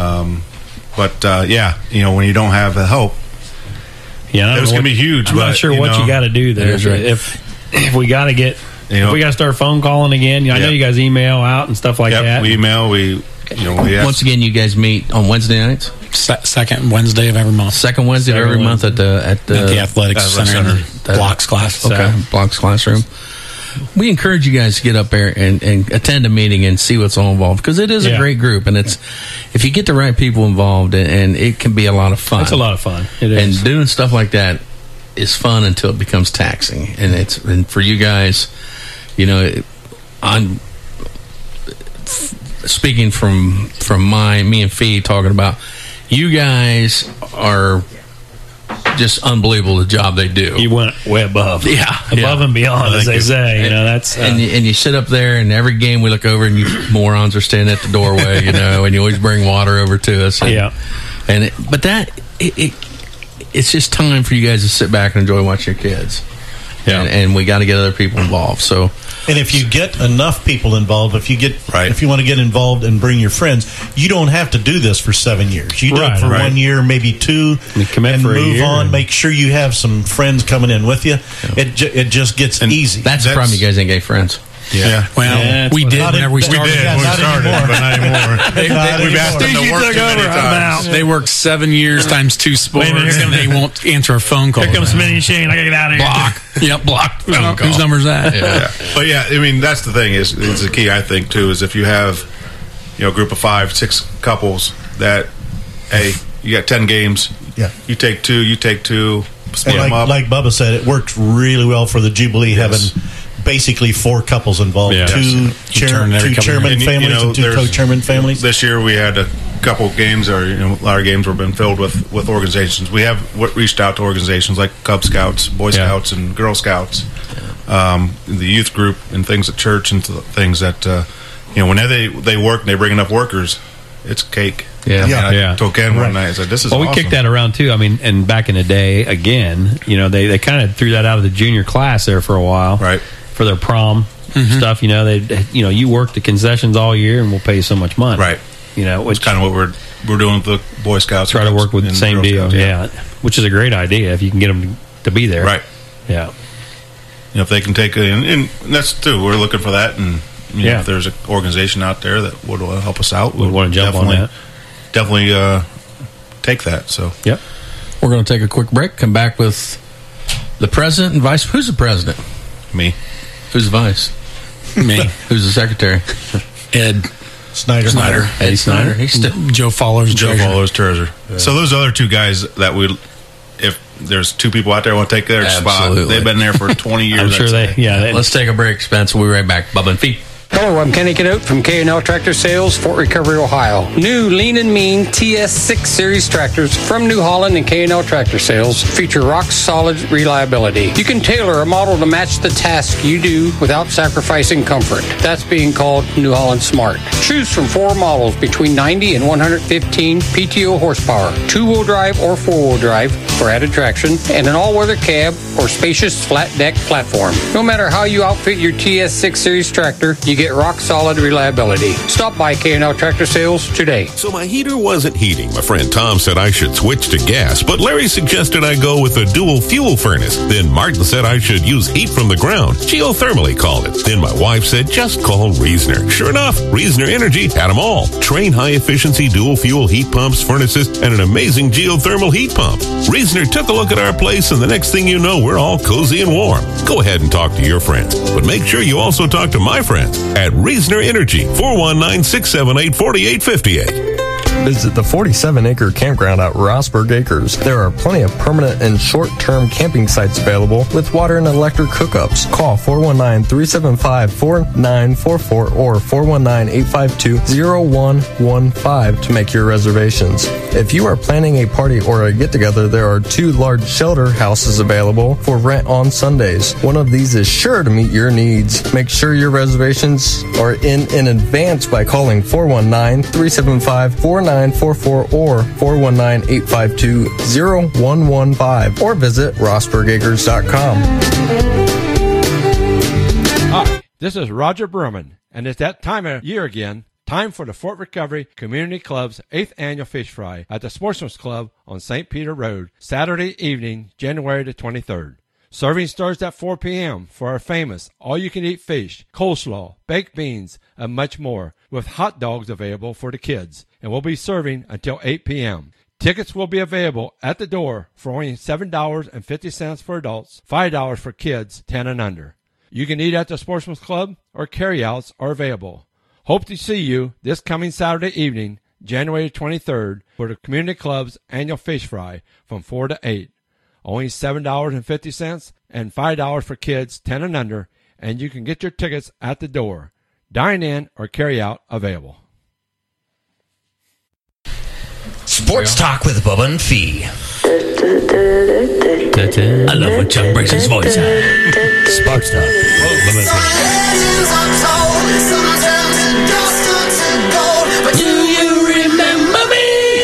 Yeah, you know, when you don't have the help, Yeah, it was going to be huge. I'm not sure what you got to do there. Right. If we got to get, if we got to start phone calling again. You know, I know you guys email out and stuff like that. We email. We Once again, you guys meet on Wednesday nights. Second Wednesday of every month. Second Wednesday of every month at the athletics center in the blocks class. Okay, blocks classroom. We encourage you guys to get up there and attend a meeting and see what's all involved, because it is a great group, and it's if you get the right people involved, and it can be a lot of fun. It's a lot of fun. It is. And doing stuff like that is fun until it becomes taxing, and for you guys, you know, I'm speaking from me and Fee talking about, you guys are just unbelievable, the job they do. You went way above. Yeah. Above and beyond, as they say. You know, that's and you sit up there, and every game we look over, and you morons are standing at the doorway, you know, and you always bring water over to us. And, it's just time for you guys to sit back and enjoy watching your kids. Yeah. And we got to get other people involved. So, and if you get enough people involved, if you want to get involved and bring your friends, you don't have to do this for 7 years. You do it for 1 year, maybe two, and move on. Make sure you have some friends coming in with you. Yeah. It just gets easy. That's the problem. You guys ain't gay friends. Yeah. Well, we did whenever we started. We started, but not anymore. We've asked them to work too many times. They worked 7 years times 2 sports, and they won't answer a phone call. Here comes Smitty and Shane. I got to get out of here. Block. Yep, block. Phone call. Whose number's that? Yeah. But yeah, I mean, that's the thing. Is the key, I think, too, is if you have, you know, a group of 5, 6 couples that, hey, you got 10 games. Yeah. You take 2. Split And them up. like Bubba said, it works really well for the Jubilee having basically 4 couples involved. Yeah. Two chairman families and 2 co-chairman families. This year we had a couple games, or our games have been filled with organizations. We have reached out to organizations like Cub Scouts, Boy Scouts, and Girl Scouts, the youth group, and things at church, and things that whenever they work and they bring enough workers, it's cake. I told Ken one night, I said, "This is awesome." We kicked that around too. I mean, and back in the day, again, they kind of threw that out of the junior class there for a while, right? For their prom stuff. You work the concessions all year, and we'll pay you so much money, right? It's kind of what we're doing with the Boy Scouts. Try to work with the same deal, which is a great idea if you can get them to be there, right? Yeah. If they can take it, and that's too. We're looking for that, and if there's an organization out there that would help us out, we'd want to jump on that. Definitely take that. So, yep. We're going to take a quick break. Come back with the president and vice. Who's the president? Me. Who's the vice? Me. Who's the secretary? Ed Snyder. Eddie Snyder. He's still Joe Fallers. Treasurer. Yeah. So those other 2 guys that if there's 2 people out there who want to take their spot, they've been there for 20 years. I'm sure Let's take a break, Spence. We'll be right back. Bubba and Feet. Hello, I'm Kenny Canute from K&L Tractor Sales, Fort Recovery, Ohio. New Lean and Mean TS6 Series tractors from New Holland and K&L Tractor Sales feature rock-solid reliability. You can tailor a model to match the task you do without sacrificing comfort. That's being called New Holland Smart. Choose from 4 models between 90 and 115 PTO horsepower, 2-wheel drive or 4-wheel drive for added traction, and an all-weather cab or spacious flat-deck platform. No matter how you outfit your TS6 Series tractor, you get rock-solid reliability. Stop by K&L Tractor Sales today. So my heater wasn't heating. My friend Tom said I should switch to gas, but Larry suggested I go with a dual fuel furnace. Then Martin said I should use heat from the ground. Geothermal, he called it. Then my wife said, just call Reasoner. Sure enough, Reasoner Energy had them all. Train high-efficiency dual fuel heat pumps, furnaces, and an amazing geothermal heat pump. Reasoner took a look at our place, and the next thing you know, we're all cozy and warm. Go ahead and talk to your friends, but make sure you also talk to my friends at Reasoner Energy, 419-678-4858. Visit the 47-acre campground at Rossburg Acres. There are plenty of permanent and short-term camping sites available with water and electric hookups. Call 419-375-4944 or 419-852-0115 to make your reservations. If you are planning a party or a get-together, there are 2 large shelter houses available for rent on Sundays. One of these is sure to meet your needs. Make sure your reservations are in advance by calling 419-375-4944 or 419-852-0115 or visit rossburgacres.com. Hi, this is Roger Berman, and it's that time of year again. Time for the Fort Recovery Community Club's 8th annual fish fry at the Sportsman's Club on St. Peter Road, Saturday evening, January the 23rd. Serving starts at 4 p.m. for our famous all-you-can-eat fish, coleslaw, baked beans, and much more, with hot dogs available for the kids, and we'll be serving until 8 p.m. Tickets will be available at the door for only $7.50 for adults, $5 for kids 10 and under. You can eat at the Sportsman's Club or carryouts are available. Hope to see you this coming Saturday evening, January 23rd, for the Community Club's annual fish fry from 4 to 8. Only $7.50 and $5 for kids 10 and under, and you can get your tickets at the door. Dine-in or carry-out available. Sports Talk with Bubba and Fee. I love when Chuck breaks his voice out. Sports Talk. Bubba and Fee. Do you remember me?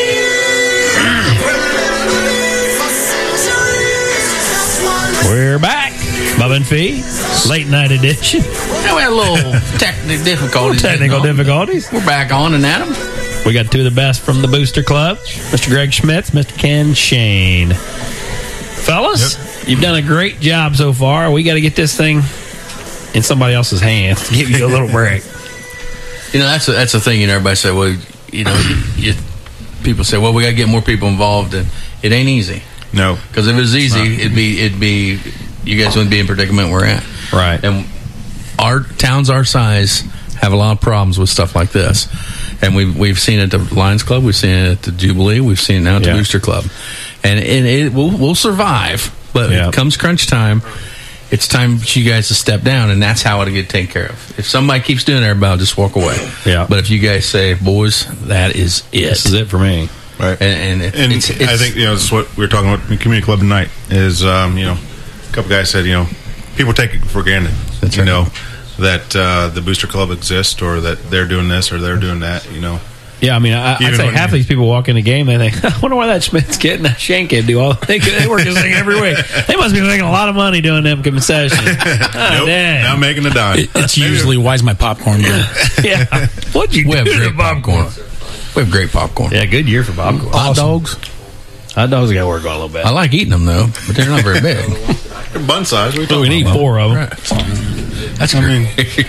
We're back. Bubba and Fee, late night edition. Yeah, we had a little technical difficulties. We're back on and at them. We got 2 of the best from the Booster Club, Mr. Greg Schmitz, Mr. Ken Shane. Fellas, You've done a great job so far. We got to get this thing in somebody else's hands to give you a little break. You know, that's the thing. You know, everybody say, well, you know, people say, well, we got to get more people involved, and it ain't easy. No, because if it was easy, it'd be you guys wouldn't be in the predicament we're at. Right. And our towns our size have a lot of problems with stuff like this. And we've seen it at the Lions Club, we've seen it at the Jubilee, we've seen it now at the Booster Club. And it we'll survive, but it comes crunch time. it's time for you guys to step down, and that's how it'll get taken care of. If somebody keeps doing their about, just walk away. Yeah. But if you guys say, boys, that is it. This is it for me. Right. And I think, it's what we were talking about in the community club tonight is, a couple guys said, people take it for granted, that the booster club exists or that they're doing this or they're doing that, Yeah, I mean, I'd say half of these people walk in the game and they think, I wonder why that Schmidt's getting that Shane kid do all they work this thing every week. They must be making a lot of money doing them concessions. Nope, not making a dime. It's usually, why is my popcorn good? Yeah. What'd you do to the popcorn? We have great popcorn. Yeah, good year for popcorn. Hot dogs. Hot dogs got to work on a little bit. I like eating them, though, but they're not very big. They're bun size. We can eat 4 of them. Right. That's great.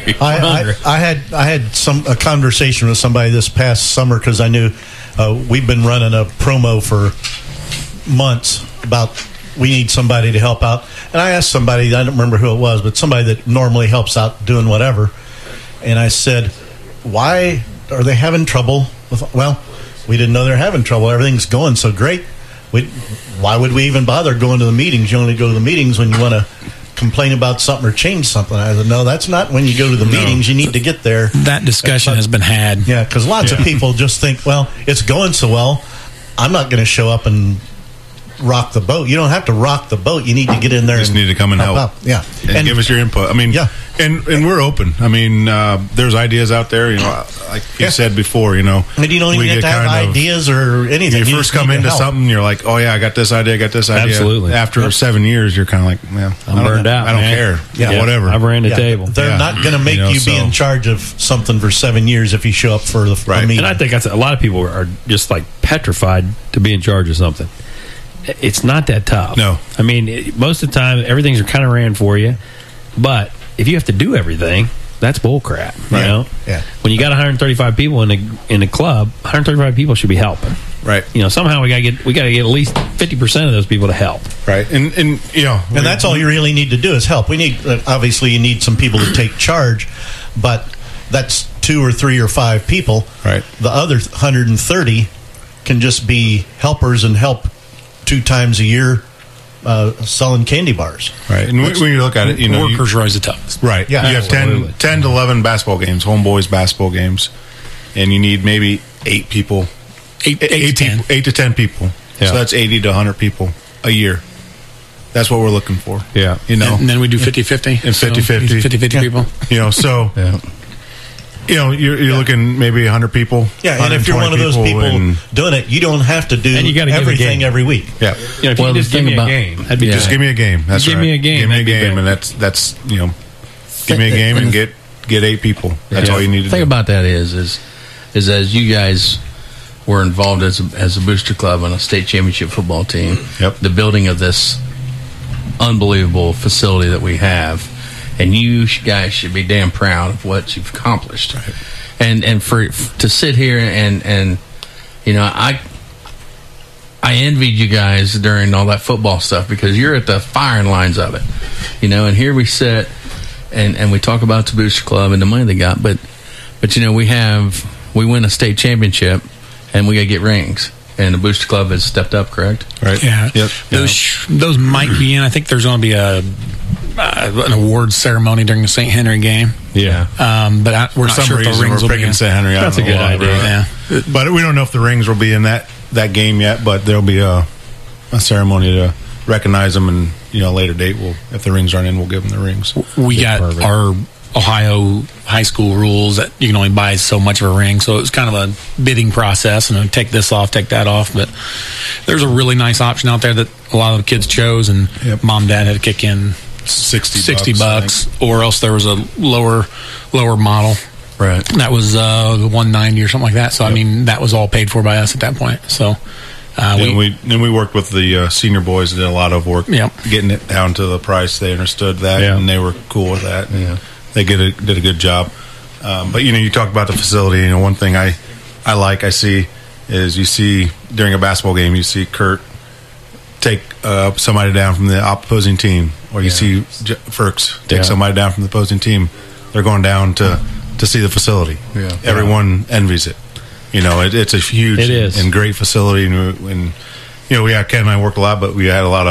I had a conversation with somebody this past summer because I knew we've been running a promo for months about we need somebody to help out. And I asked somebody, I don't remember who it was, but somebody that normally helps out doing whatever. And I said, why are they having trouble with, well, we didn't know they're having trouble. Everything's going so great. Why would we even bother going to the meetings? You only go to the meetings when you want to complain about something or change something. I said, no, that's not when you go to the meetings. You need to get there. That discussion has been had. Yeah, because lots of people just think, well, it's going so well, I'm not going to show up and rock the boat. You don't have to rock the boat. You need to get in there. You just need to come and help. Out. Yeah. And give us your input. I mean, and we're open. I mean, there's ideas out there, like you said before, And you don't even get to have ideas or anything. You first come into something, you're like, oh, yeah, I got this idea, Absolutely. After 7 years, you're kind of like, well, I'm burned out. I don't care. Yeah, whatever. I ran the table. They're not going to make you be in charge of something for 7 years if you show up for the meeting. And I think a lot of people are just like petrified to be in charge of something. It's not that tough. No. I mean, most of the time, everything's kind of ran for you. But if you have to do everything, that's bull crap. You know? Yeah. When you got 135 people in the club, 135 people should be helping. Right. Somehow we got to get at least 50% of those people to help. Right. And that's all you really need to do is help. We need, obviously, you need some people to take charge, but that's 2 or 3 or 5 people. Right. The other 130 can just be helpers and help 2 times a year selling candy bars. Right. And when you look at it, workers are always the toughest. Right. Yeah, you have 10 to 11 basketball games, homeboys basketball games, and you need maybe 8 people. 8 to 10 people. Yeah. So that's 80 to 100 people a year. That's what we're looking for. Yeah. And then we do 50-50. And 50-50. 50-50 people. So... you're looking maybe 100 people. Yeah, and if you're one of those people doing it, you don't have to do everything every week. Yeah. If you just give me a game, that'd be just give me a game. That's give right. me a game. Give me a game, and that's give me a game and get 8 people. That's all you need to do. The thing about that is as you guys were involved as a booster club on a state championship football team. Yep. The building of this unbelievable facility that we have. And you guys should be damn proud of what you've accomplished. Right. And to sit here and I envied you guys during all that football stuff because you're at the firing lines of it. And here we sit and we talk about the Booster Club and the money they got, but we win a state championship and we got to get rings. And the Booster Club has stepped up, correct? Right. Yeah. Yep. Those might be in. I think there's going to be an awards ceremony during the St. Henry game. Yeah. But we're not sure if the rings will be in. St. Henry. That's a good idea. Yeah. But we don't know if the rings will be in that game yet. But there'll be a ceremony to recognize them, and a later date. If the rings aren't in, we'll give them the rings. We got our Ohio high school rules that you can only buy so much of a ring, so it was kind of a bidding process, and take this off, take that off. But there's a really nice option out there that a lot of the kids chose, and mom and dad had to kick in $60, or else there was a lower model. Right. That was $190 or something like that. So I mean, that was all paid for by us at that point. So. We worked with the senior boys and did a lot of work getting it down to the price. They understood that, and they were cool with that. And they did a good job. But you talk about the facility. One thing I see is you see during a basketball game, you see Kurt take somebody down from the opposing team, or you see Ferks take somebody down from the opposing team. They're going down to see the facility. Yeah. Everyone envies it. It's a huge and great facility, and we had Ken and I worked a lot, but we had a lot of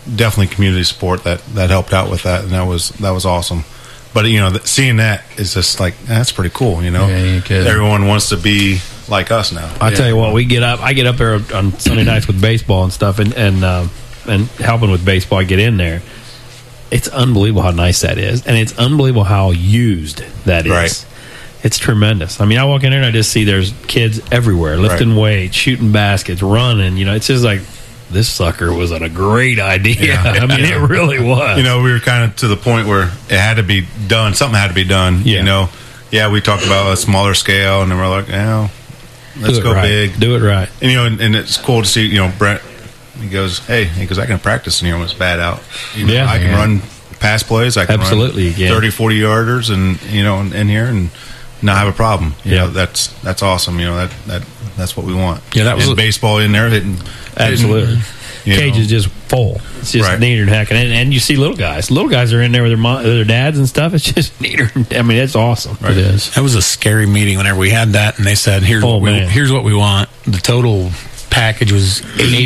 definitely community support that helped out with that, and that was awesome. But seeing that is just like, that's pretty cool. Everyone wants to be like us now. I tell you what, I get up there on Sunday nights with baseball and stuff, and helping with baseball. I get in there. It's unbelievable how nice that is, and it's unbelievable how used that is. Right. It's tremendous. I mean, I walk in there and I just see there's kids everywhere lifting weights, shooting baskets, running. It's just like, this sucker was a great idea. Yeah. I mean, it really was. We were kind of to the point where it had to be done. Something had to be done. Yeah. We talked about a smaller scale, and then we're like, let's go big. Do it right. And and it's cool to see, Brent, he goes, I can practice when it's bad out. I can run pass plays. I can run 30, 40 yarders and, in here and not have a problem. That's awesome. That's what we want. Yeah, that was baseball in there hitting. Absolutely. Cage is just full. It's just neater than heck. And you see little guys. Little guys are in there with their dads and stuff. It's just neater. I mean, it's awesome. Right. It is. That was a scary meeting whenever we had that, and they said, here's what we want. The total package was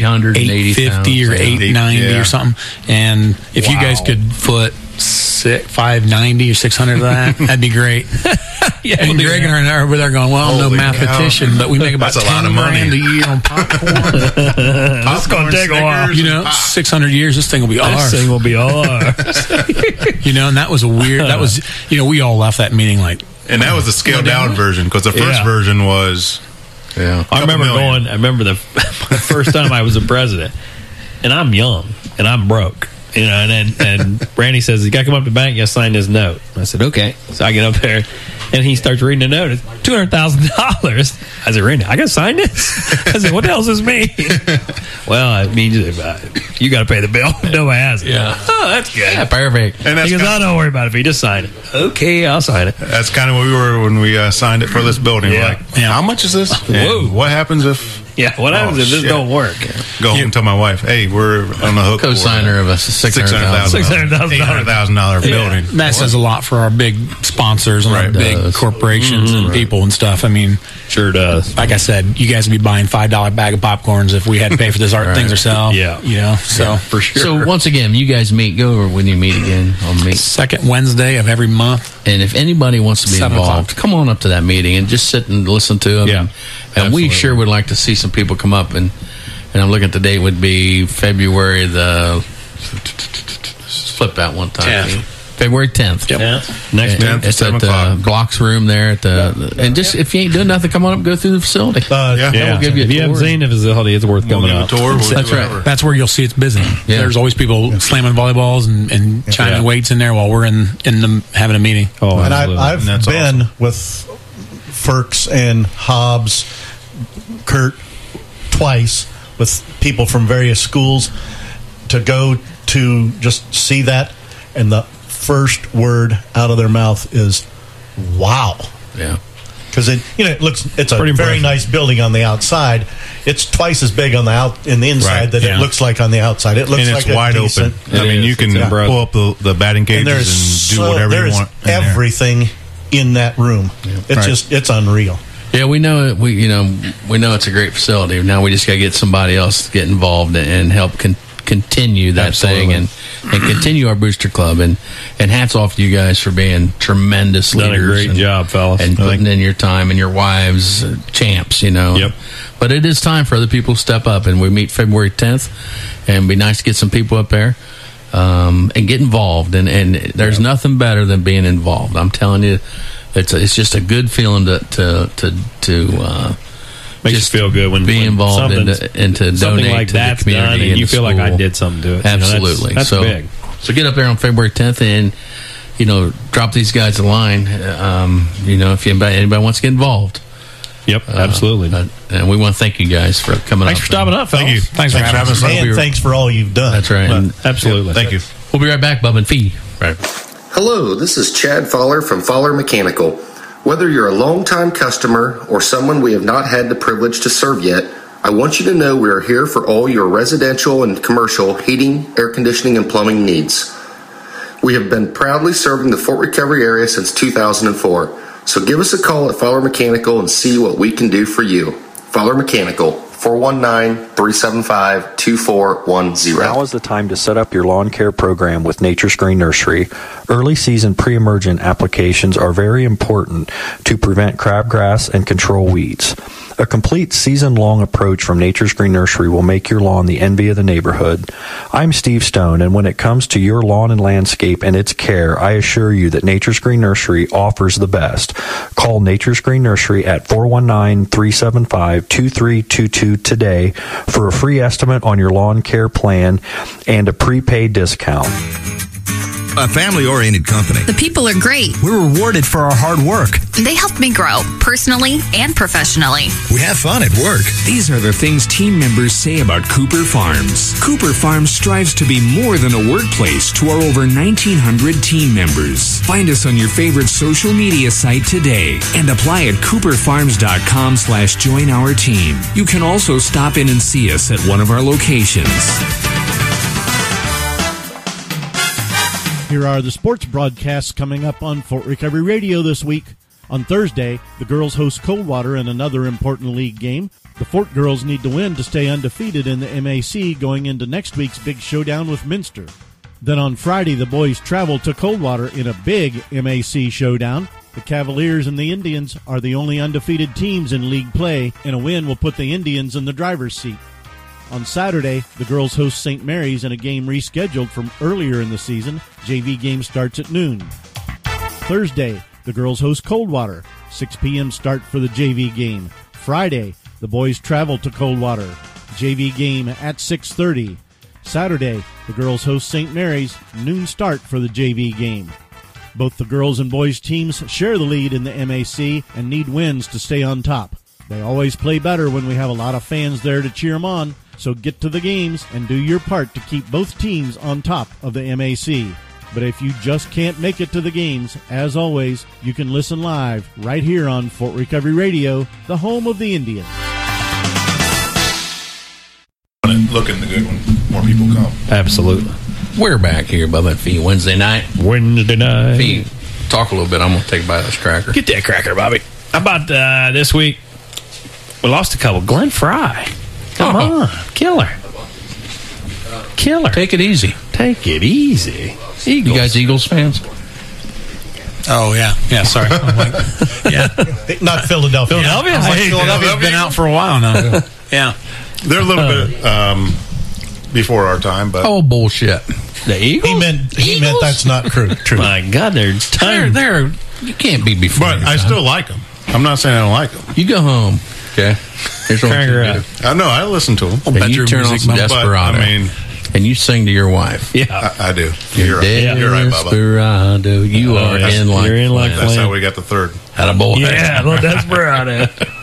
$850 or $890 or something. And if you guys could foot $590 or $600 of that, that'd be great. And Greg and I are over there going, well, I'm no mathematician, but we make about $10,000 a year on popcorn. It's going to take a while. 600 years, this thing will be ours. This thing will be all ours. And that was that was, we all left that meeting like. And that was the scaled down version, because the first version was. Yeah. I remember the first time I was a president, and I'm young and I'm broke. And Randy says, you got to come up to the bank, you got to sign this note. I said, okay. So I get up there, and he starts reading the note. It's $200,000. I said, Randy, I got to sign this? I said, what the hell does this mean? Well, it means you got to pay the bill. Nobody has it. Yeah. Oh, that's good. Yeah, perfect. And he goes, don't worry about it. If you just sign it. Okay, I'll sign it. That's kind of what we were when we signed it for this building. Yeah. Like, how much is this? Whoa. What happens if... Yeah, what happens if this don't work? Go home and tell my wife, hey, we're on the hook. Co-signer of a $600,000 building. That says a lot for our big sponsors and our big corporations and people and stuff. I mean, sure does. Like I said, you guys would be buying $5 bag of popcorns if we had to pay for this things ourselves. Yeah. So for sure. So once again, you guys go over when you meet again. I'll meet second Wednesday of every month. And if anybody wants to be involved, come on up to that meeting and just sit and listen to them. Yeah. And we sure would like to see some people come up, and I'm looking at the date would be February the flip that one time. February 10th. Yep. Next 10th, it's at the Glock's room there at the and just if you ain't doing nothing, come on up and go through the facility. We'll give you a tour. If you haven't seen the facility, it's worth coming up. That's right. That's where you'll see it's busy. Yeah. There's always people slamming volleyballs and chiming weights in there while we're in them having a meeting. Oh, and I've been with Ferks and Hobbs, Kurt, twice with people from various schools to go to just see that, and the first word out of their mouth is wow. Yeah. Because it's a very nice building on the outside. It's twice as big on the inside that it looks like on the outside. It looks like it's wide open. You can pull up the batting cages and do whatever you want. There's everything in that room. It's unreal. Yeah, we know it. We know it's a great facility. Now we just got to get somebody else to get involved and help continue that thing and continue our booster club. And hats off to you guys for being tremendous leaders. Done a great job, fellas. And putting in your time and your wives, champs. Yep. But it is time for other people to step up, and we meet February 10th, and it'd be nice to get some people up there and get involved. And there's nothing better than being involved. I'm telling you. It's just a good feeling to makes you feel good when be involved and to donate like to the community and you feel like I did something to it. Absolutely, that's big. So get up there on February 10th and drop these guys a line. If anybody wants to get involved. Yep, absolutely. And we want to thank you guys for coming. Thanks for stopping up, fellas. Thank you. Thanks for having us. And thanks for all you've done. That's right. Absolutely. Thank you. We'll be right back, Bub and Fee. Right. Hello, this is Chad Fowler from Fowler Mechanical. Whether you're a longtime customer or someone we have not had the privilege to serve yet, I want you to know we are here for all your residential and commercial heating, air conditioning, and plumbing needs. We have been proudly serving the Fort Recovery area since 2004, so give us a call at Fowler Mechanical and see what we can do for you. Fowler Mechanical, 419-375-2410. Now is the time to set up your lawn care program with Nature's Green Nursery. Early season pre-emergent applications are very important to prevent crabgrass and control weeds. A complete season-long approach from Nature's Green Nursery will make your lawn the envy of the neighborhood. I'm Steve Stone, and when it comes to your lawn and landscape and its care, I assure you that Nature's Green Nursery offers the best. Call Nature's Green Nursery at 419-375-2322 today for a free estimate on your lawn care plan and a prepaid discount. A family-oriented company. The people are great. We're rewarded for our hard work. They helped me grow, personally and professionally. We have fun at work. These are the things team members say about Cooper Farms. Cooper Farms strives to be more than a workplace to our over 1,900 team members. Find us on your favorite social media site today and apply at cooperfarms.com/join our team. You can also stop in and see us at one of our locations. Here are the sports broadcasts coming up on Fort Recovery Radio this week. On Thursday, the girls host Coldwater in another important league game. The Fort girls need to win to stay undefeated in the MAC going into next week's big showdown with Minster. Then on Friday, the boys travel to Coldwater in a big MAC showdown. The Cavaliers and the Indians are the only undefeated teams in league play, and a win will put the Indians in the driver's seat. On Saturday, the girls host St. Mary's in a game rescheduled from earlier in the season. JV game starts at noon. Thursday, the girls host Coldwater. 6 p.m. start for the JV game. Friday, the boys travel to Coldwater. JV game at 6:30. Saturday, the girls host St. Mary's. Noon start for the JV game. Both the girls and boys teams share the lead in the MAC and need wins to stay on top. They always play better when we have a lot of fans there to cheer them on. So get to the games and do your part to keep both teams on top of the MAC. But if you just can't make it to the games, as always, you can listen live right here on Fort Recovery Radio, the home of the Indians. Looking good when more people come. Absolutely. We're back here, Bubba and Fee, Wednesday night. Fee, talk a little bit. I'm going to take a bite of this cracker. Get that cracker, Bobby. How about this week? We lost a couple. Glenn Fry. Come on. Killer. Take it easy. Take it easy. Eagles. You guys Eagles fans? Oh, yeah. Yeah, sorry. Yeah. Not Philadelphia. Philadelphia? Philadelphia's been out for a while now. Yeah. They're a little bit before our time, but... Oh, bullshit. The Eagles? He meant that's not true. My God, they're you can't be before. But I still like them. I'm not saying I don't like them. You go home, okay? Here's what you do. I know, I listen to them. And you turn on some Desperado. And you sing to your wife. Yeah. I do. You're right. You're right, Bubba. Desperado. You are in like flame. That's how we got the third. Attaboy. Yeah, little Desperado.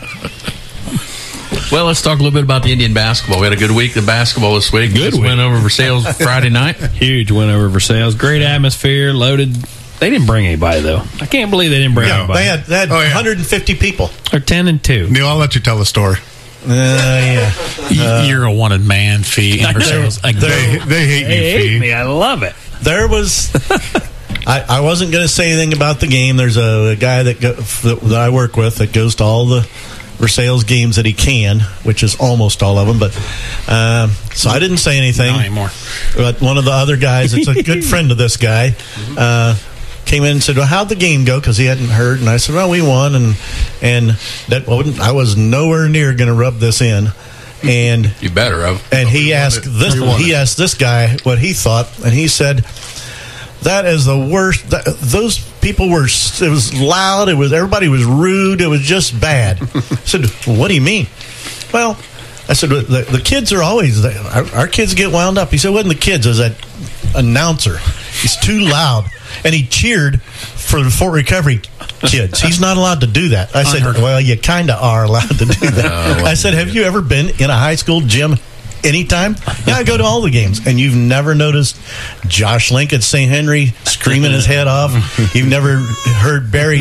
Well, let's talk a little bit about the Indian basketball. We had a good week of basketball this week. Good win over Versailles Friday night. Huge win over Versailles. Great atmosphere, loaded. They didn't bring anybody, though. I can't believe they didn't bring anybody. They had 150 people. They're 10-2. Neil, I'll let you tell the story. You're a wanted man, Fee. They hate you, Fee. I love it. There was... I wasn't going to say anything about the game. There's a guy that I work with that goes to all the Versailles games that he can, which is almost all of them. But so I didn't say anything. Not anymore. But one of the other guys, it's a good friend of this guy, came in and said, "Well, how'd the game go?" Because he hadn't heard. And I said, "Well, we won." And that I was nowhere near going to rub this in. And you better have. And he asked this guy what he thought, and he said, "That is the worst. Those people were. It was loud. Everybody was rude. It was just bad." I said, "Well, what do you mean?" Well, I said, the kids are always. Our kids get wound up. He said, "It wasn't the kids. It was that announcer. He's too loud." And he cheered for the Fort Recovery kids. He's not allowed to do that. I said, "Well, you kind of are allowed to do that." I said, "Have you ever been in a high school gym anytime?" "Yeah, I go to all the games." "And you've never noticed Josh Link at St. Henry screaming his head off? You've never heard Barry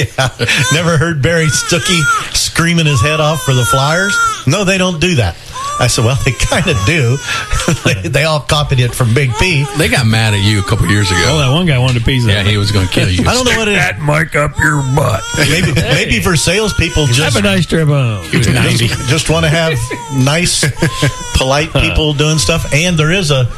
Stuckey screaming his head off for the Flyers?" "No, they don't do that." I said, well, they kind of do. they all copied it from Big P. They got mad at you a couple years ago. Oh, that one guy wanted a piece of Yeah, he was going to kill you. I don't know what it is. That mic up your butt. Maybe for salespeople, have a nice trip home. Just want to have nice, polite people doing stuff. And there is a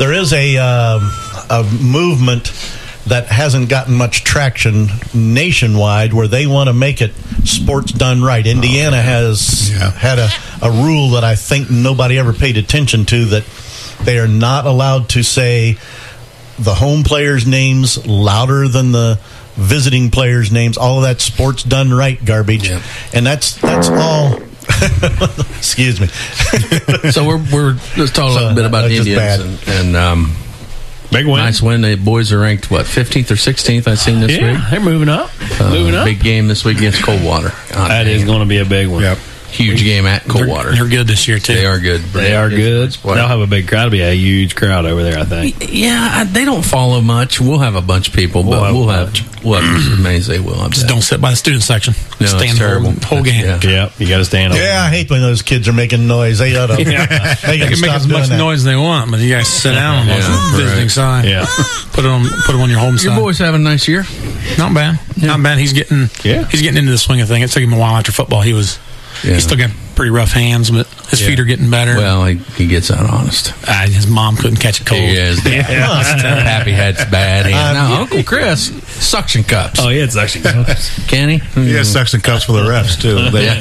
movement that hasn't gotten much traction nationwide where they want to make it sports done right. Indiana has had a rule that I think nobody ever paid attention to, that they are not allowed to say the home players' names louder than the visiting players' names. All of that sports done right garbage. Yeah. And that's all. Excuse me. So let's talk a little bit about the Indians and big win. Nice win. The boys are ranked, 15th or 16th, I've seen this week. Yeah, they're moving up. Big game this week against Coldwater. That is going to be a big one. Yep. Huge game at Coldwater. They're good this year, too. They are good. They are good. They'll have a big crowd. It'll be a huge crowd over there, I think. Yeah, they don't follow much. We'll have a bunch of people, but we'll have as many as they will. Just don't sit by the student section. No, stand the whole game. Yeah, you got to stand over. Yeah, I hate when those kids are making noise. They ought to. They can make as much noise as they want, but you guys sit down on the visiting side. Yeah, put them on your home side. Your boys having a nice year. Not bad. Not bad. He's getting into the swing of thing. It took him a while after football. He's still got pretty rough hands, but his feet are getting better. Well, he gets out honest. His mom couldn't catch a cold. He is. Pappy had bad hands. Now, Uncle Chris, suction cups. Oh, he had suction cups. Can he? He has suction cups for the refs, too.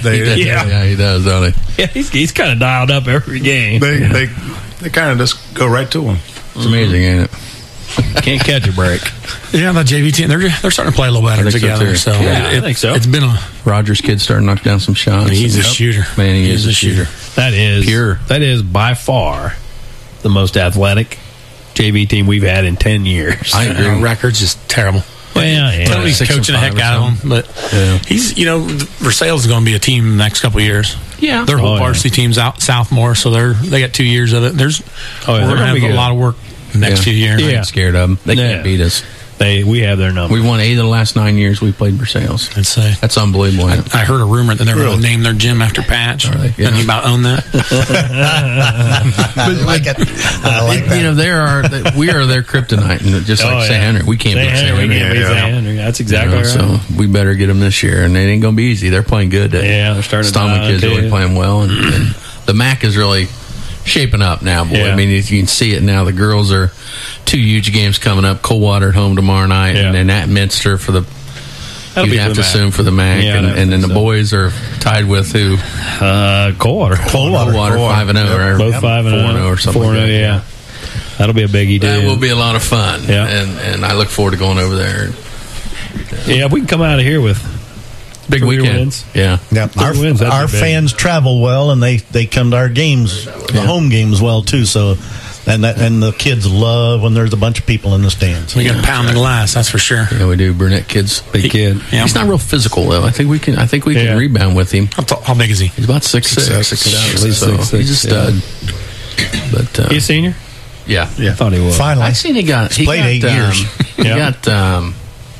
He does, don't he? Yeah, he's kind of dialed up every game. They kind of just go right to him. It's amazing, ain't it? Can't catch a break. Yeah, the JV team, they're starting to play a little better together. So I think so. It's been Rogers' kid starting to knock down some shots. He's a shooter. Man, he is a shooter. That is pure. That is by far the most athletic JV team we've had in 10 years. I agree. Our record's just terrible. Well, yeah. Tony's coaching the heck out of him, but he's, Versailles is going to be a team the next couple of years. Yeah, their whole varsity team's out Southmore, so they got 2 years of it. We're going to have a lot of work the next few years. I ain't scared of them. They can't beat us. We have their number. We won 8 of the last 9 years we played Versailles. That's unbelievable. I heard a rumor that they're going to name their gym after Patch. Doesn't he about own that? I like it. I like that. We are their kryptonite, and just like St. Henry, we can't beat St. Henry. That's exactly right. So we better get them this year, and it ain't going to be easy. They're playing good. They're starting to Stoneman kids really playing well, and the MAC is really shaping up now, boy. I mean, you can see it now. The girls are 2 huge games coming up. Coldwater at home tomorrow night, and then at Minster for the. You have to assume for the MAC, and then the boys are tied with who? Coldwater 5-0, both 5-0 or something. 4-0, yeah. That'll be a biggie. That will be a lot of fun. Yeah, and I look forward to going over there. Yeah, if we can come out of here with big weekend. Wins. Yeah. Our fans travel well, and they come to our games, the home games, well too. So, and the kids love when there's a bunch of people in the stands. We got to pound the glass, that's for sure. Yeah, we do. Burnett kid's big kid. Yeah. He's not real physical though. I think we can rebound with him. How big is he? He's about 6'6". He's a stud. But he's a senior. Yeah, I thought he was. Finally, I seen he played 8 years. He got.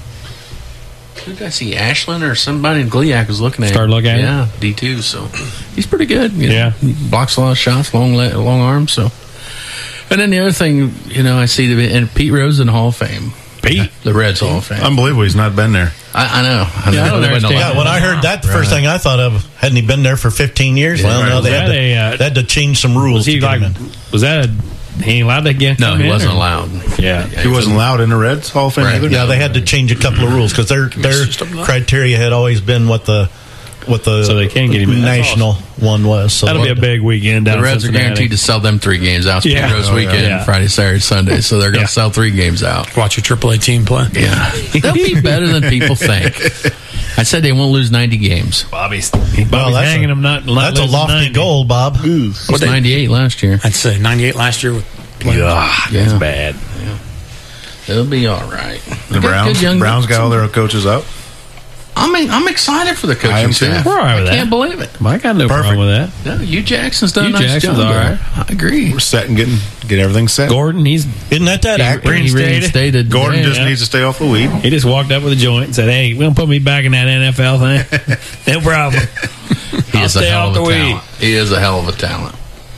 Who did I see? Ashland or somebody in Gliac was looking at him. Started looking at him? Yeah, D2. So he's pretty good. He blocks a lot of shots, long arms. So, and then the other thing, I see and Pete Rose in the Hall of Fame. Pete, the Reds Hall of Fame. Unbelievable, he's not been there. I know. When I heard that, the first thing I thought of, hadn't he been there for 15 years? Well, no, they had to change some rules. Was that he ain't allowed to get? No, he wasn't allowed. Yeah, he wasn't allowed in the Reds Hall of Fame either. Yeah, they had to change a couple of rules because their criteria had always been what the so they can get him national one was. So that'll be a big weekend. The Reds are guaranteed to sell them 3 games out. Pete Rose weekend, Friday, Saturday, Sunday. So they're going to sell 3 games out. Watch your AAA team play. Yeah, they'll be better than people think. I said they won't lose 90 games. Bobby's hanging them. That's a lofty 90. goal, Bob. It was 98 last year. I'd say 98 last year. That's bad. Yeah. It'll be all right. The Browns got all their coaches up. I'm excited for the coaching staff. We're all right with that. I can't believe it. I got no problem with that. No, Hugh Jackson's done a nice job. All right. I agree. We're set and get everything set. Gordon, isn't that actor? He reinstated. Gordon just needs to stay off the weed. He just walked up with a joint and said, "Hey, we don't put me back in that NFL thing." No problem. He is a hell of a talent. He is a hell of a talent.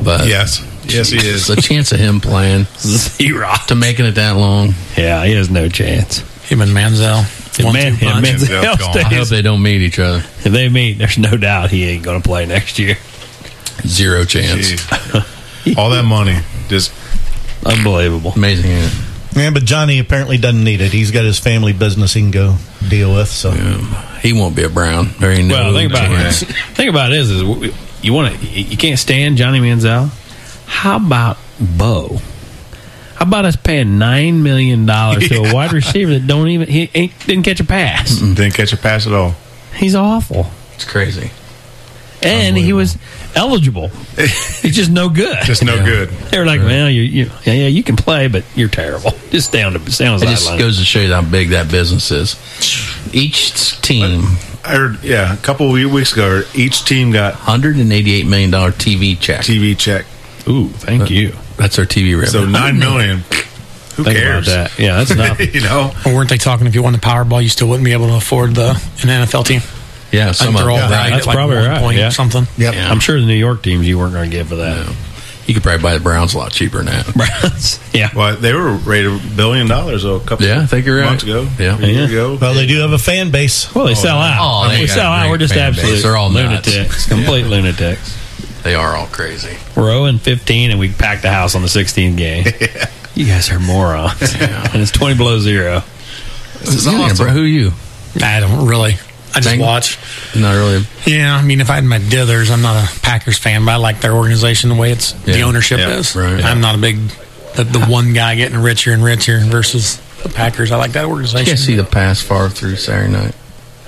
But yes, he is. The chance of him playing zero to making it that long. Yeah, he has no chance. Him and Manziel. Manziel I hope they don't meet each other. If they meet, there's no doubt he ain't going to play next year. Zero chance. All that money, just unbelievable, amazing. Yeah, but Johnny apparently doesn't need it. He's got his family business he can go deal with. So he won't be a Brown. Well, think about it is you can't stand Johnny Manziel. How about Bo? How about us paying $9 million to a wide receiver that didn't catch a pass? Didn't catch a pass at all. He's awful. It's crazy. And he was eligible. He's just no good. Just no good. They were like, well, you can play, but you're terrible. Just stay on the sideline. It just goes to show you how big that business is. Each team. I heard, a couple of weeks ago, each team got $188 million TV check. Ooh, thank you. That's our TV revenue. So $9 million. Who cares? About that. Yeah, that's nothing. Or weren't they talking if you won the Powerball, you still wouldn't be able to afford an NFL team? Yeah, that's probably right. Yeah. Something. Yep. Yeah. I'm sure the New York teams you weren't going to get for that. No. You could probably buy the Browns a lot cheaper than that. Browns, yeah. Well, they were rated $1 billion a couple I think you're right. months ago. Yeah. A year ago. Well, they do have a fan base. Well, they sell out. Oh, we sell out. We're just absolute They're all lunatics. Complete lunatics. They are all crazy. We're 0-15, and we packed the house on the 16th game. Yeah. You guys are morons. And it's 20 below zero. This is awesome. Who are you? I don't really. I just watch. Not really. Yeah, I mean, if I had my dithers, I'm not a Packers fan, but I like their organization the way the ownership is. Right. I'm not a big the one guy getting richer and richer versus the Packers. I like that organization. You can't see the pass far through Saturday night.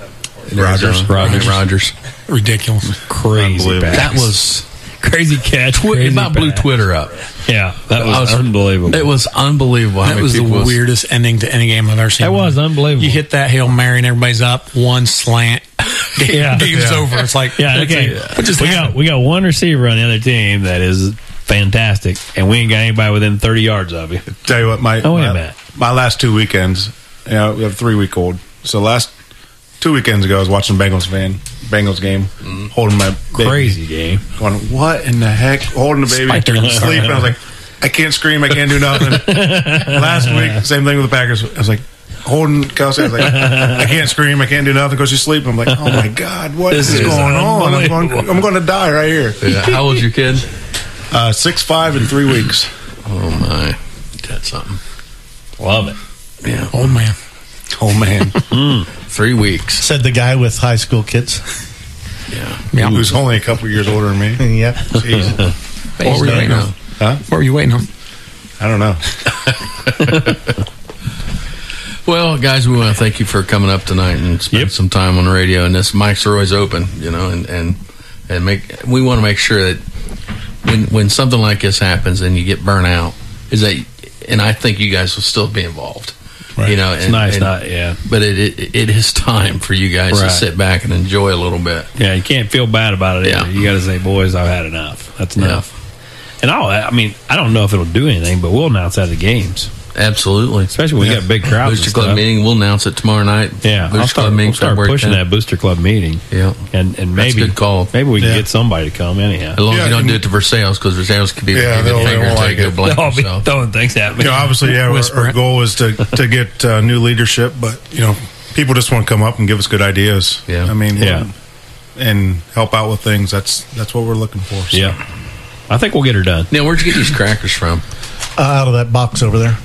Rogers. Ridiculous. Crazy pass. That was crazy catch. It about blew Twitter up. Yeah, that was unbelievable. It was unbelievable. That was the weirdest ending to any game I've ever seen. That was unbelievable. You hit that Hail Mary and everybody's up, one slant. Game's over. It's like, we got one receiver on the other team that is fantastic, and we ain't got anybody within 30 yards of you. Tell you what, my last 2 weekends, we have a 3-week-old. So last 2 weekends ago, I was watching Bengals game, holding my baby. Crazy game. Going, what in the heck? Holding the baby, sleeping. I was like, I can't scream, I can't do nothing. Last week, same thing with the Packers. I was like, holding Kelsey, I was like, I can't scream, I can't do nothing because she's sleeping. I'm like, oh my God, what is going on? I'm going to die right here. Yeah. How old's your kid? 6'5" and 3 weeks. Oh my, that's something. Love it. Yeah, old man. 3 weeks. Said the guy with high school kids. Yeah. Who's only a couple years older than me. Yep. What were you waiting on? Huh? What were you waiting on? I don't know. Well, guys, we want to thank you for coming up tonight and spending some time on the radio. And this mics are always open, and we want to make sure that when something like this happens and you get burnt out, and I think you guys will still be involved. Right. It's nice, but it is time for you guys to sit back and enjoy a little bit. Yeah, you can't feel bad about it either. You got to say, boys, I've had enough. That's enough. And I don't know if it'll do anything, but we'll announce that at the games. Absolutely, especially when we got big crowds. Booster Club meeting. We'll announce it tomorrow night. Yeah, Booster Club meeting. We'll start pushing that Booster Club meeting. Yeah, and maybe that's a good call. Maybe we can get somebody to come anyhow. As long as you don't do it to Versailles, because Versailles could be they won't like it. They'll be throwing things at me. Obviously, our goal is to get new leadership, but people just want to come up and give us good ideas. Yeah, I mean, and help out with things. That's what we're looking for. So. Yeah, I think we'll get her done. Now, where'd you get these crackers from? Out of that box over there.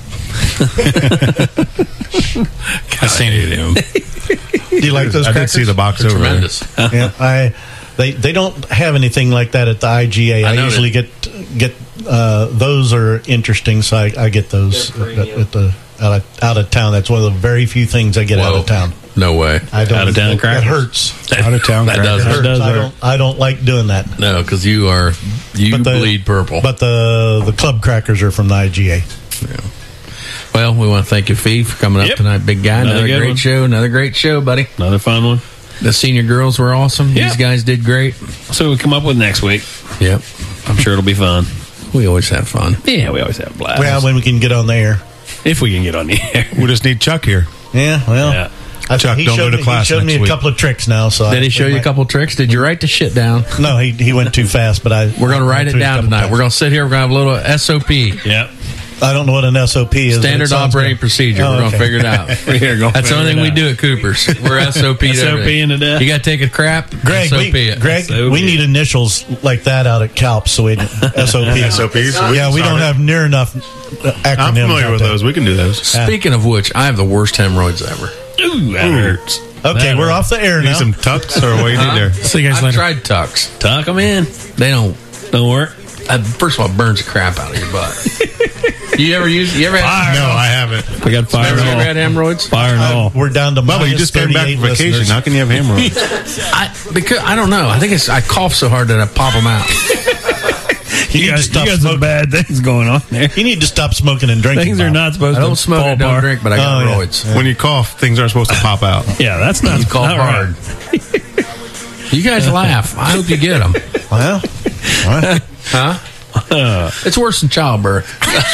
I stand it. Do you like those crackers? I did see the box over tremendous. Yeah, they don't have anything like that at the IGA. I usually get those are interesting, so I get those at the out of town. That's one of the very few things I get out of town. No way. I don't. Out of town crackers. That hurts. Out of town. That hurts. I don't like doing that. No, because you bleed purple. But the club crackers are from the IGA. Yeah. Well, we want to thank you, Fee, for coming up tonight, big guy. Another great show, buddy. Another fun one. The senior girls were awesome. Yep. These guys did great. So we'll come up with next week. Yep. I'm sure it'll be fun. We always have fun. Yeah, we always have a blast. Well, when we can get on the air. If we can get on the air. We just need Chuck here. Yeah, well. Yeah. Chuck, don't go to class He showed me next a week. couple of tricks now. So Did he show you a couple of tricks? Did you write the shit down? No, he went too fast. But we're going to write it down tonight. We're going to sit here. We're going to have a little SOP. Yep. I don't know what an SOP is. Standard operating procedure. We're going to figure it out. That's the only thing we do at Cooper's. We're SOP. SOP in the death. You got to take a crap. Greg, SOP we need initials like that out at CALP. So we SOP. SOPs. Yeah, we don't have near enough acronyms. I'm familiar with those. We can do those. Speaking of which, I have the worst hemorrhoids ever. Ooh, that hurts. Okay, we're off the air now. Need some tucks or what you need there? See you guys I've later. tried tucks. Tuck them in. They don't work. First of all, it burns the crap out of your butt. You ever had? No, I haven't. We got fire Never and all. had hemorrhoids? Fire and all. We're down to Bubba, you just came back from vacation. listeners. How can you have hemorrhoids? Because I don't know. I think I cough so hard that I pop them out. You got some bad things going on there. You need to stop smoking and drinking. Things are not supposed to fall apart. I don't drink, but I got hemorrhoids. When you cough, things aren't supposed to pop out. Yeah, that's not. You cough hard. You guys laugh. I hope you get them. Well, huh? It's worse than childbirth.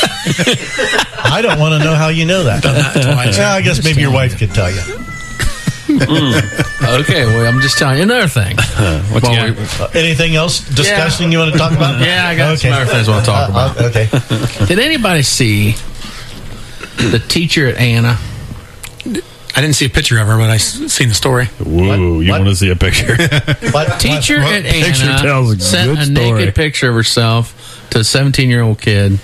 I don't want to know how you know that. Yeah, I guess maybe your wife could tell you. Okay, well, I'm just telling you another thing. Anything else disgusting you want to talk about? Yeah, I got some other things I want to talk about. Okay. Did anybody see the teacher at Anna? I didn't see a picture of her, but I seen the story. Whoa, you want to see a picture? Teacher at Anna tells a sent good a story. naked picture of herself to a 17-year-old kid.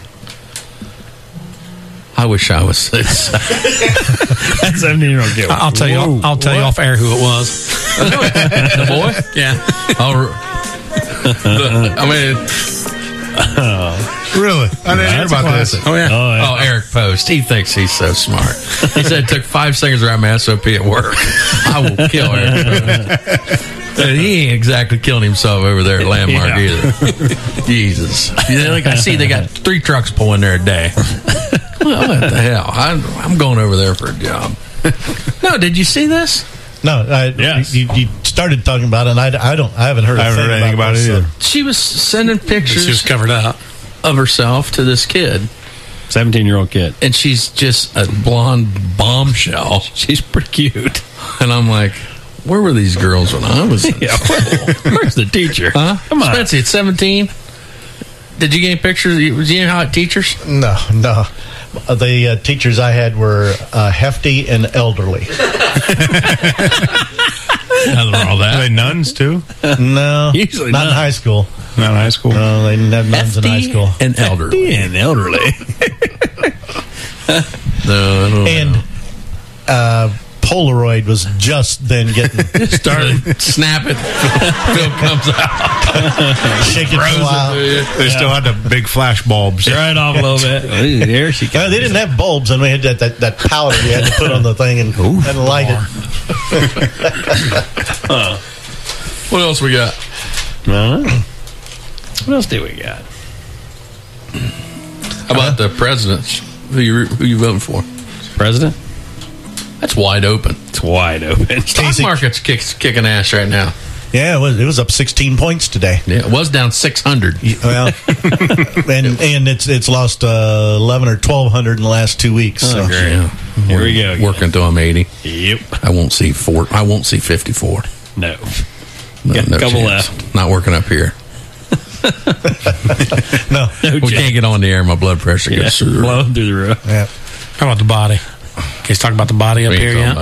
I wish I was this. That 17-year-old kid. I'll tell you. I'll tell you off air who it was. The boy? Yeah. Really? I didn't hear about this. Oh yeah. Oh, Eric Post. He thinks he's so smart. He said it took 5 seconds to write my SOP at work. I will kill Eric Post. He ain't exactly killing himself over there at Landmark either. Jesus. I see they got 3 trucks pulling there a day. Well, what the hell? I'm going over there for a job. No, did you see this? No, you started talking about it, and I haven't heard anything about it either. She was sending pictures. She was covered up of herself to this kid. 17-year-old kid. And she's just a blonde bombshell. She's pretty cute. And I'm like, where were these girls when I was in school? Where's the teacher? Huh? Come on. Spency, at 17? Did you get any pictures? Was you hot teachers? No. The teachers I had were hefty and elderly. Nothing wrong with that. Are they nuns too? No. Usually not in high school. Not in high school? No, they didn't have nuns in high school. And elderly. Hefty and elderly. No, I don't know. And Polaroid was just then getting started. Snap it. Film comes out. Shake it for a while. They still had the big flash bulbs. Right off a little bit. There she goes. They didn't have bulbs, and we had that powder you had to put on the thing and light it. What else we got? What else do we got? How about the presidents? Who you voting for? President? That's wide open. It's wide open. Stock market's kicking ass right now. Yeah, it was up 16 points today. Yeah, it was down 600. Well, and it's lost 11 or 1,200 in the last 2 weeks. So. Yeah. Here we go. Working to 80. Yep. I won't see 54. No. Got a couple chance. left. Not working up here. No we can't get on the air. My blood pressure gets through the roof. Blowing through the roof. Yeah. How about the body? Can you talk about the body up here yet?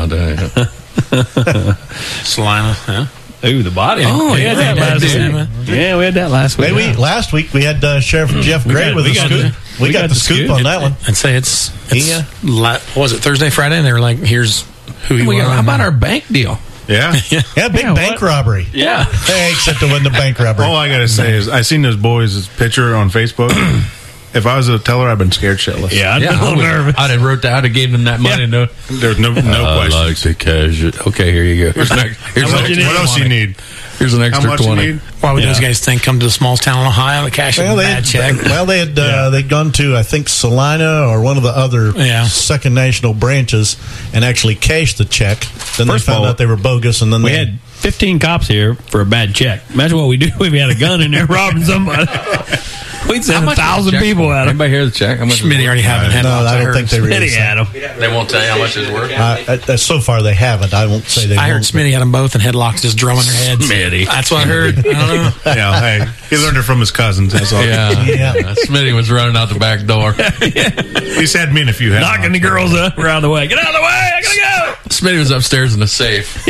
Salina, huh? Ooh, the body. Oh, we had that last week. Yeah, we had that last week. Last week we had Sheriff Jeff Gray with the scoop. We got the scoop on that one. I'd say it's what was it, Thursday, Friday? And they were like, here's who you are. How about our bank deal? Yeah. Big bank robbery. Yeah. Hey, except to win the bank robbery. All I got to say is I seen those boys' picture on Facebook. If I was a teller, I'd been scared shitless. Yeah, I'd been a little nervous. I'd have wrote that. I'd have gave them that money. Yeah. There's no question. Like to cash it. Okay, here you go. What else you need? Here's an extra 20. Why would those guys think come to the smallest town in Ohio to cash a bad check? Well, they had they'd gone to, I think, Salina or one of the other Second National branches and actually cashed the check. Then they found out they were bogus, and then we had 15 cops here for a bad check. Imagine what we do if we had a gun in there robbing somebody. We'd send 1,000 people at him. Anybody hear the check? How much? Smitty already had him. No, I don't think they really had him. They won't tell you how much it's worth. So far, they haven't. I won't say they. I heard won't, Smitty had them both and headlocks just drumming their heads. Smitty. That's what I heard. I don't know. Yeah, hey, he learned it from his cousins. That's all. Yeah. Smitty was running out the back door. He's had me in a few. Knocking the girls up around the way. Get out of the way! I gotta go. Smitty was upstairs in the safe.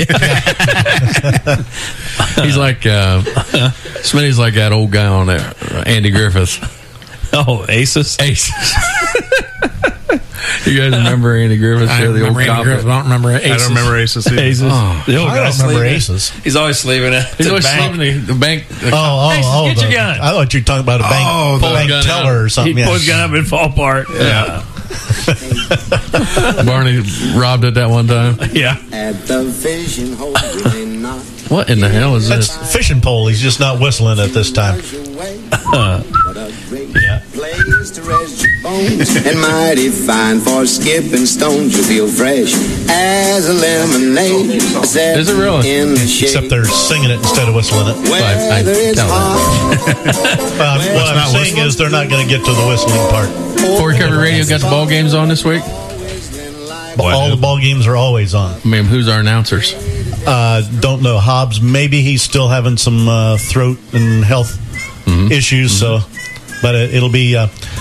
He's like Smitty's like that old guy on there, Andy Griffith. Oh, Aces. You guys remember Andy Griffith? I remember Andy Griffith. I don't remember Aces. I don't remember Aces. Aces. Oh, The old I guy don't remember sleeping. Aces. He's always sleeping at the bank. The bank. Aces, get your gun. I thought you were talking about a bank, bank teller or something. He'd pull his gun up and fall apart. Yeah. Barney robbed it that one time. Yeah. At the fishing hole, What in the hell is That's this? fishing pole. He's just not whistling at this time. place to rest your bones, and mighty fine for skipping stones. You feel fresh as a lemonade. Is it really? Except they're singing it instead of whistling it. Whether it's hot. What I'm saying is they're not going to get to the whistling part. Fort Recovery Radio got the ball games on this week? All the ball games are always on. I mean, who's our announcers? Don't know. Hobbs, maybe he's still having some throat and health issues. So, but it'll be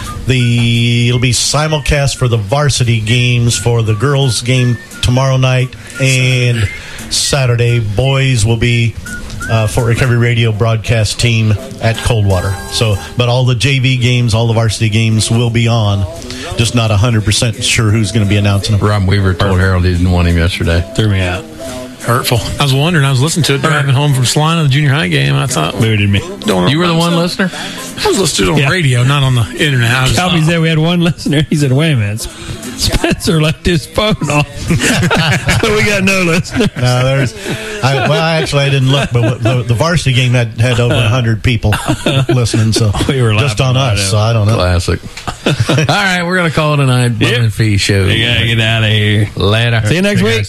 simulcast for the varsity games for the girls' game tomorrow night and Saturday. Boys will be Fort Recovery Radio broadcast team at Coldwater. So, but all the JV games, all the varsity games will be on. Just not 100% sure who's going to be announcing them. Rob Weaver told Harold he didn't want him yesterday. Threw me out. Hurtful. I was wondering. I was listening to it driving home from Salina, the junior high game. And I thought, booted me. You were the one listener? I was listening to it on radio, not on the internet. Calvin said we had one listener. He said, "Wait a minute, Spencer left his phone off, so we got no listeners." No, there's. I didn't look, but the varsity game had over 100 people listening. So we were just on us. So I don't know. Classic. All right, we're gonna call it a night. Bum and Fee show. You gotta get out of here. Later. See you next week.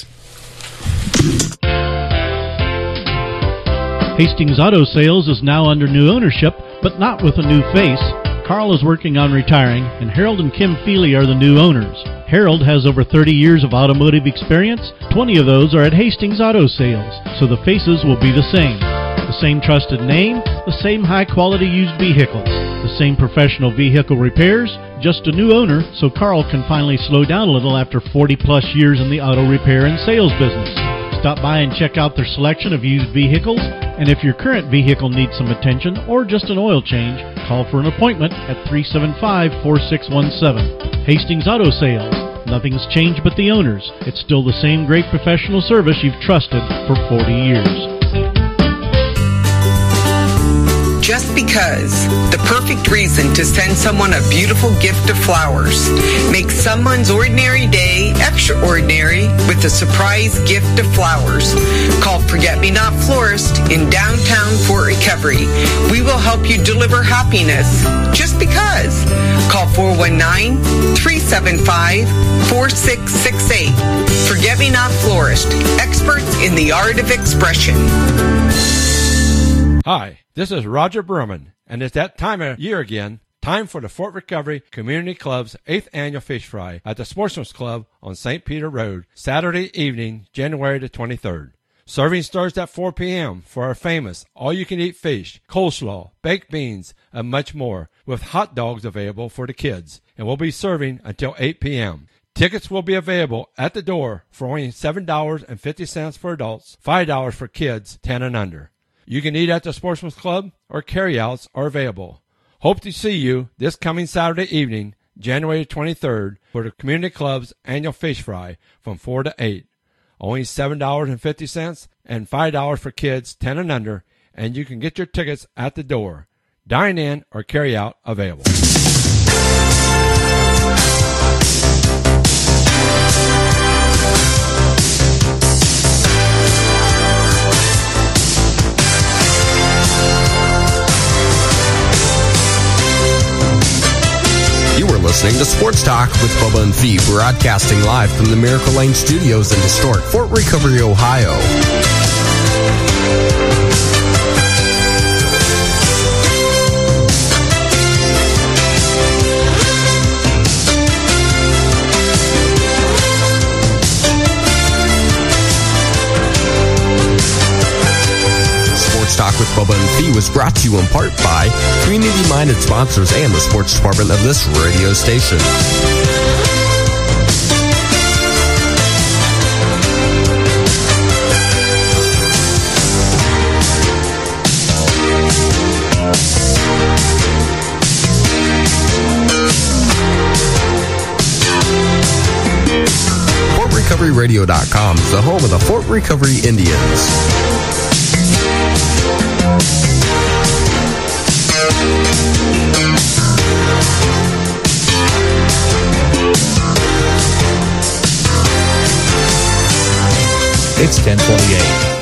Hastings Auto Sales is now under new ownership, but not with a new face. Carl is working on retiring, and Harold and Kim Feely are the new owners. Harold has over 30 years of automotive experience. 20 of those are at Hastings Auto Sales, so the faces will be the same. The same trusted name, the same high-quality used vehicles, the same professional vehicle repairs, just a new owner, so Carl can finally slow down a little after 40-plus years in the auto repair and sales business. Stop by and check out their selection of used vehicles, and if your current vehicle needs some attention or just an oil change, call for an appointment at 375-4617. Hastings Auto Sales. Nothing's changed but the owners. It's still the same great professional service you've trusted for 40 years. Just because. The perfect reason to send someone a beautiful gift of flowers. Make someone's ordinary day extraordinary with a surprise gift of flowers. Call Forget Me Not Florist in downtown Fort Recovery. We will help you deliver happiness. Just because. Call 419-375-4668. Forget Me Not Florist. Experts in the art of expression. Hi, this is Roger Berman, and it's that time of year again. Time for the Fort Recovery Community Club's 8th Annual Fish Fry at the Sportsman's Club on St. Peter Road, Saturday evening, January the 23rd. Serving starts at 4 p.m. for our famous all-you-can-eat fish, coleslaw, baked beans, and much more, with hot dogs available for the kids, and we'll be serving until 8 p.m. Tickets will be available at the door for only $7.50 for adults, $5 for kids 10 and under. You can eat at the Sportsman's Club or carryouts are available. Hope to see you this coming Saturday evening, January 23rd, for the Community Club's annual fish fry from 4 to 8. Only $7.50 and $5 for kids 10 and under, and you can get your tickets at the door. Dine-in or carry-out available. You are listening to Sports Talk with Bubba and Fee, broadcasting live from the Miracle Lane Studios in historic Fort Recovery, Ohio. Bubba and Fee was brought to you in part by community-minded sponsors and the sports department of this radio station. FortRecoveryRadio.com is the home of the Fort Recovery Indians. It's 10:28.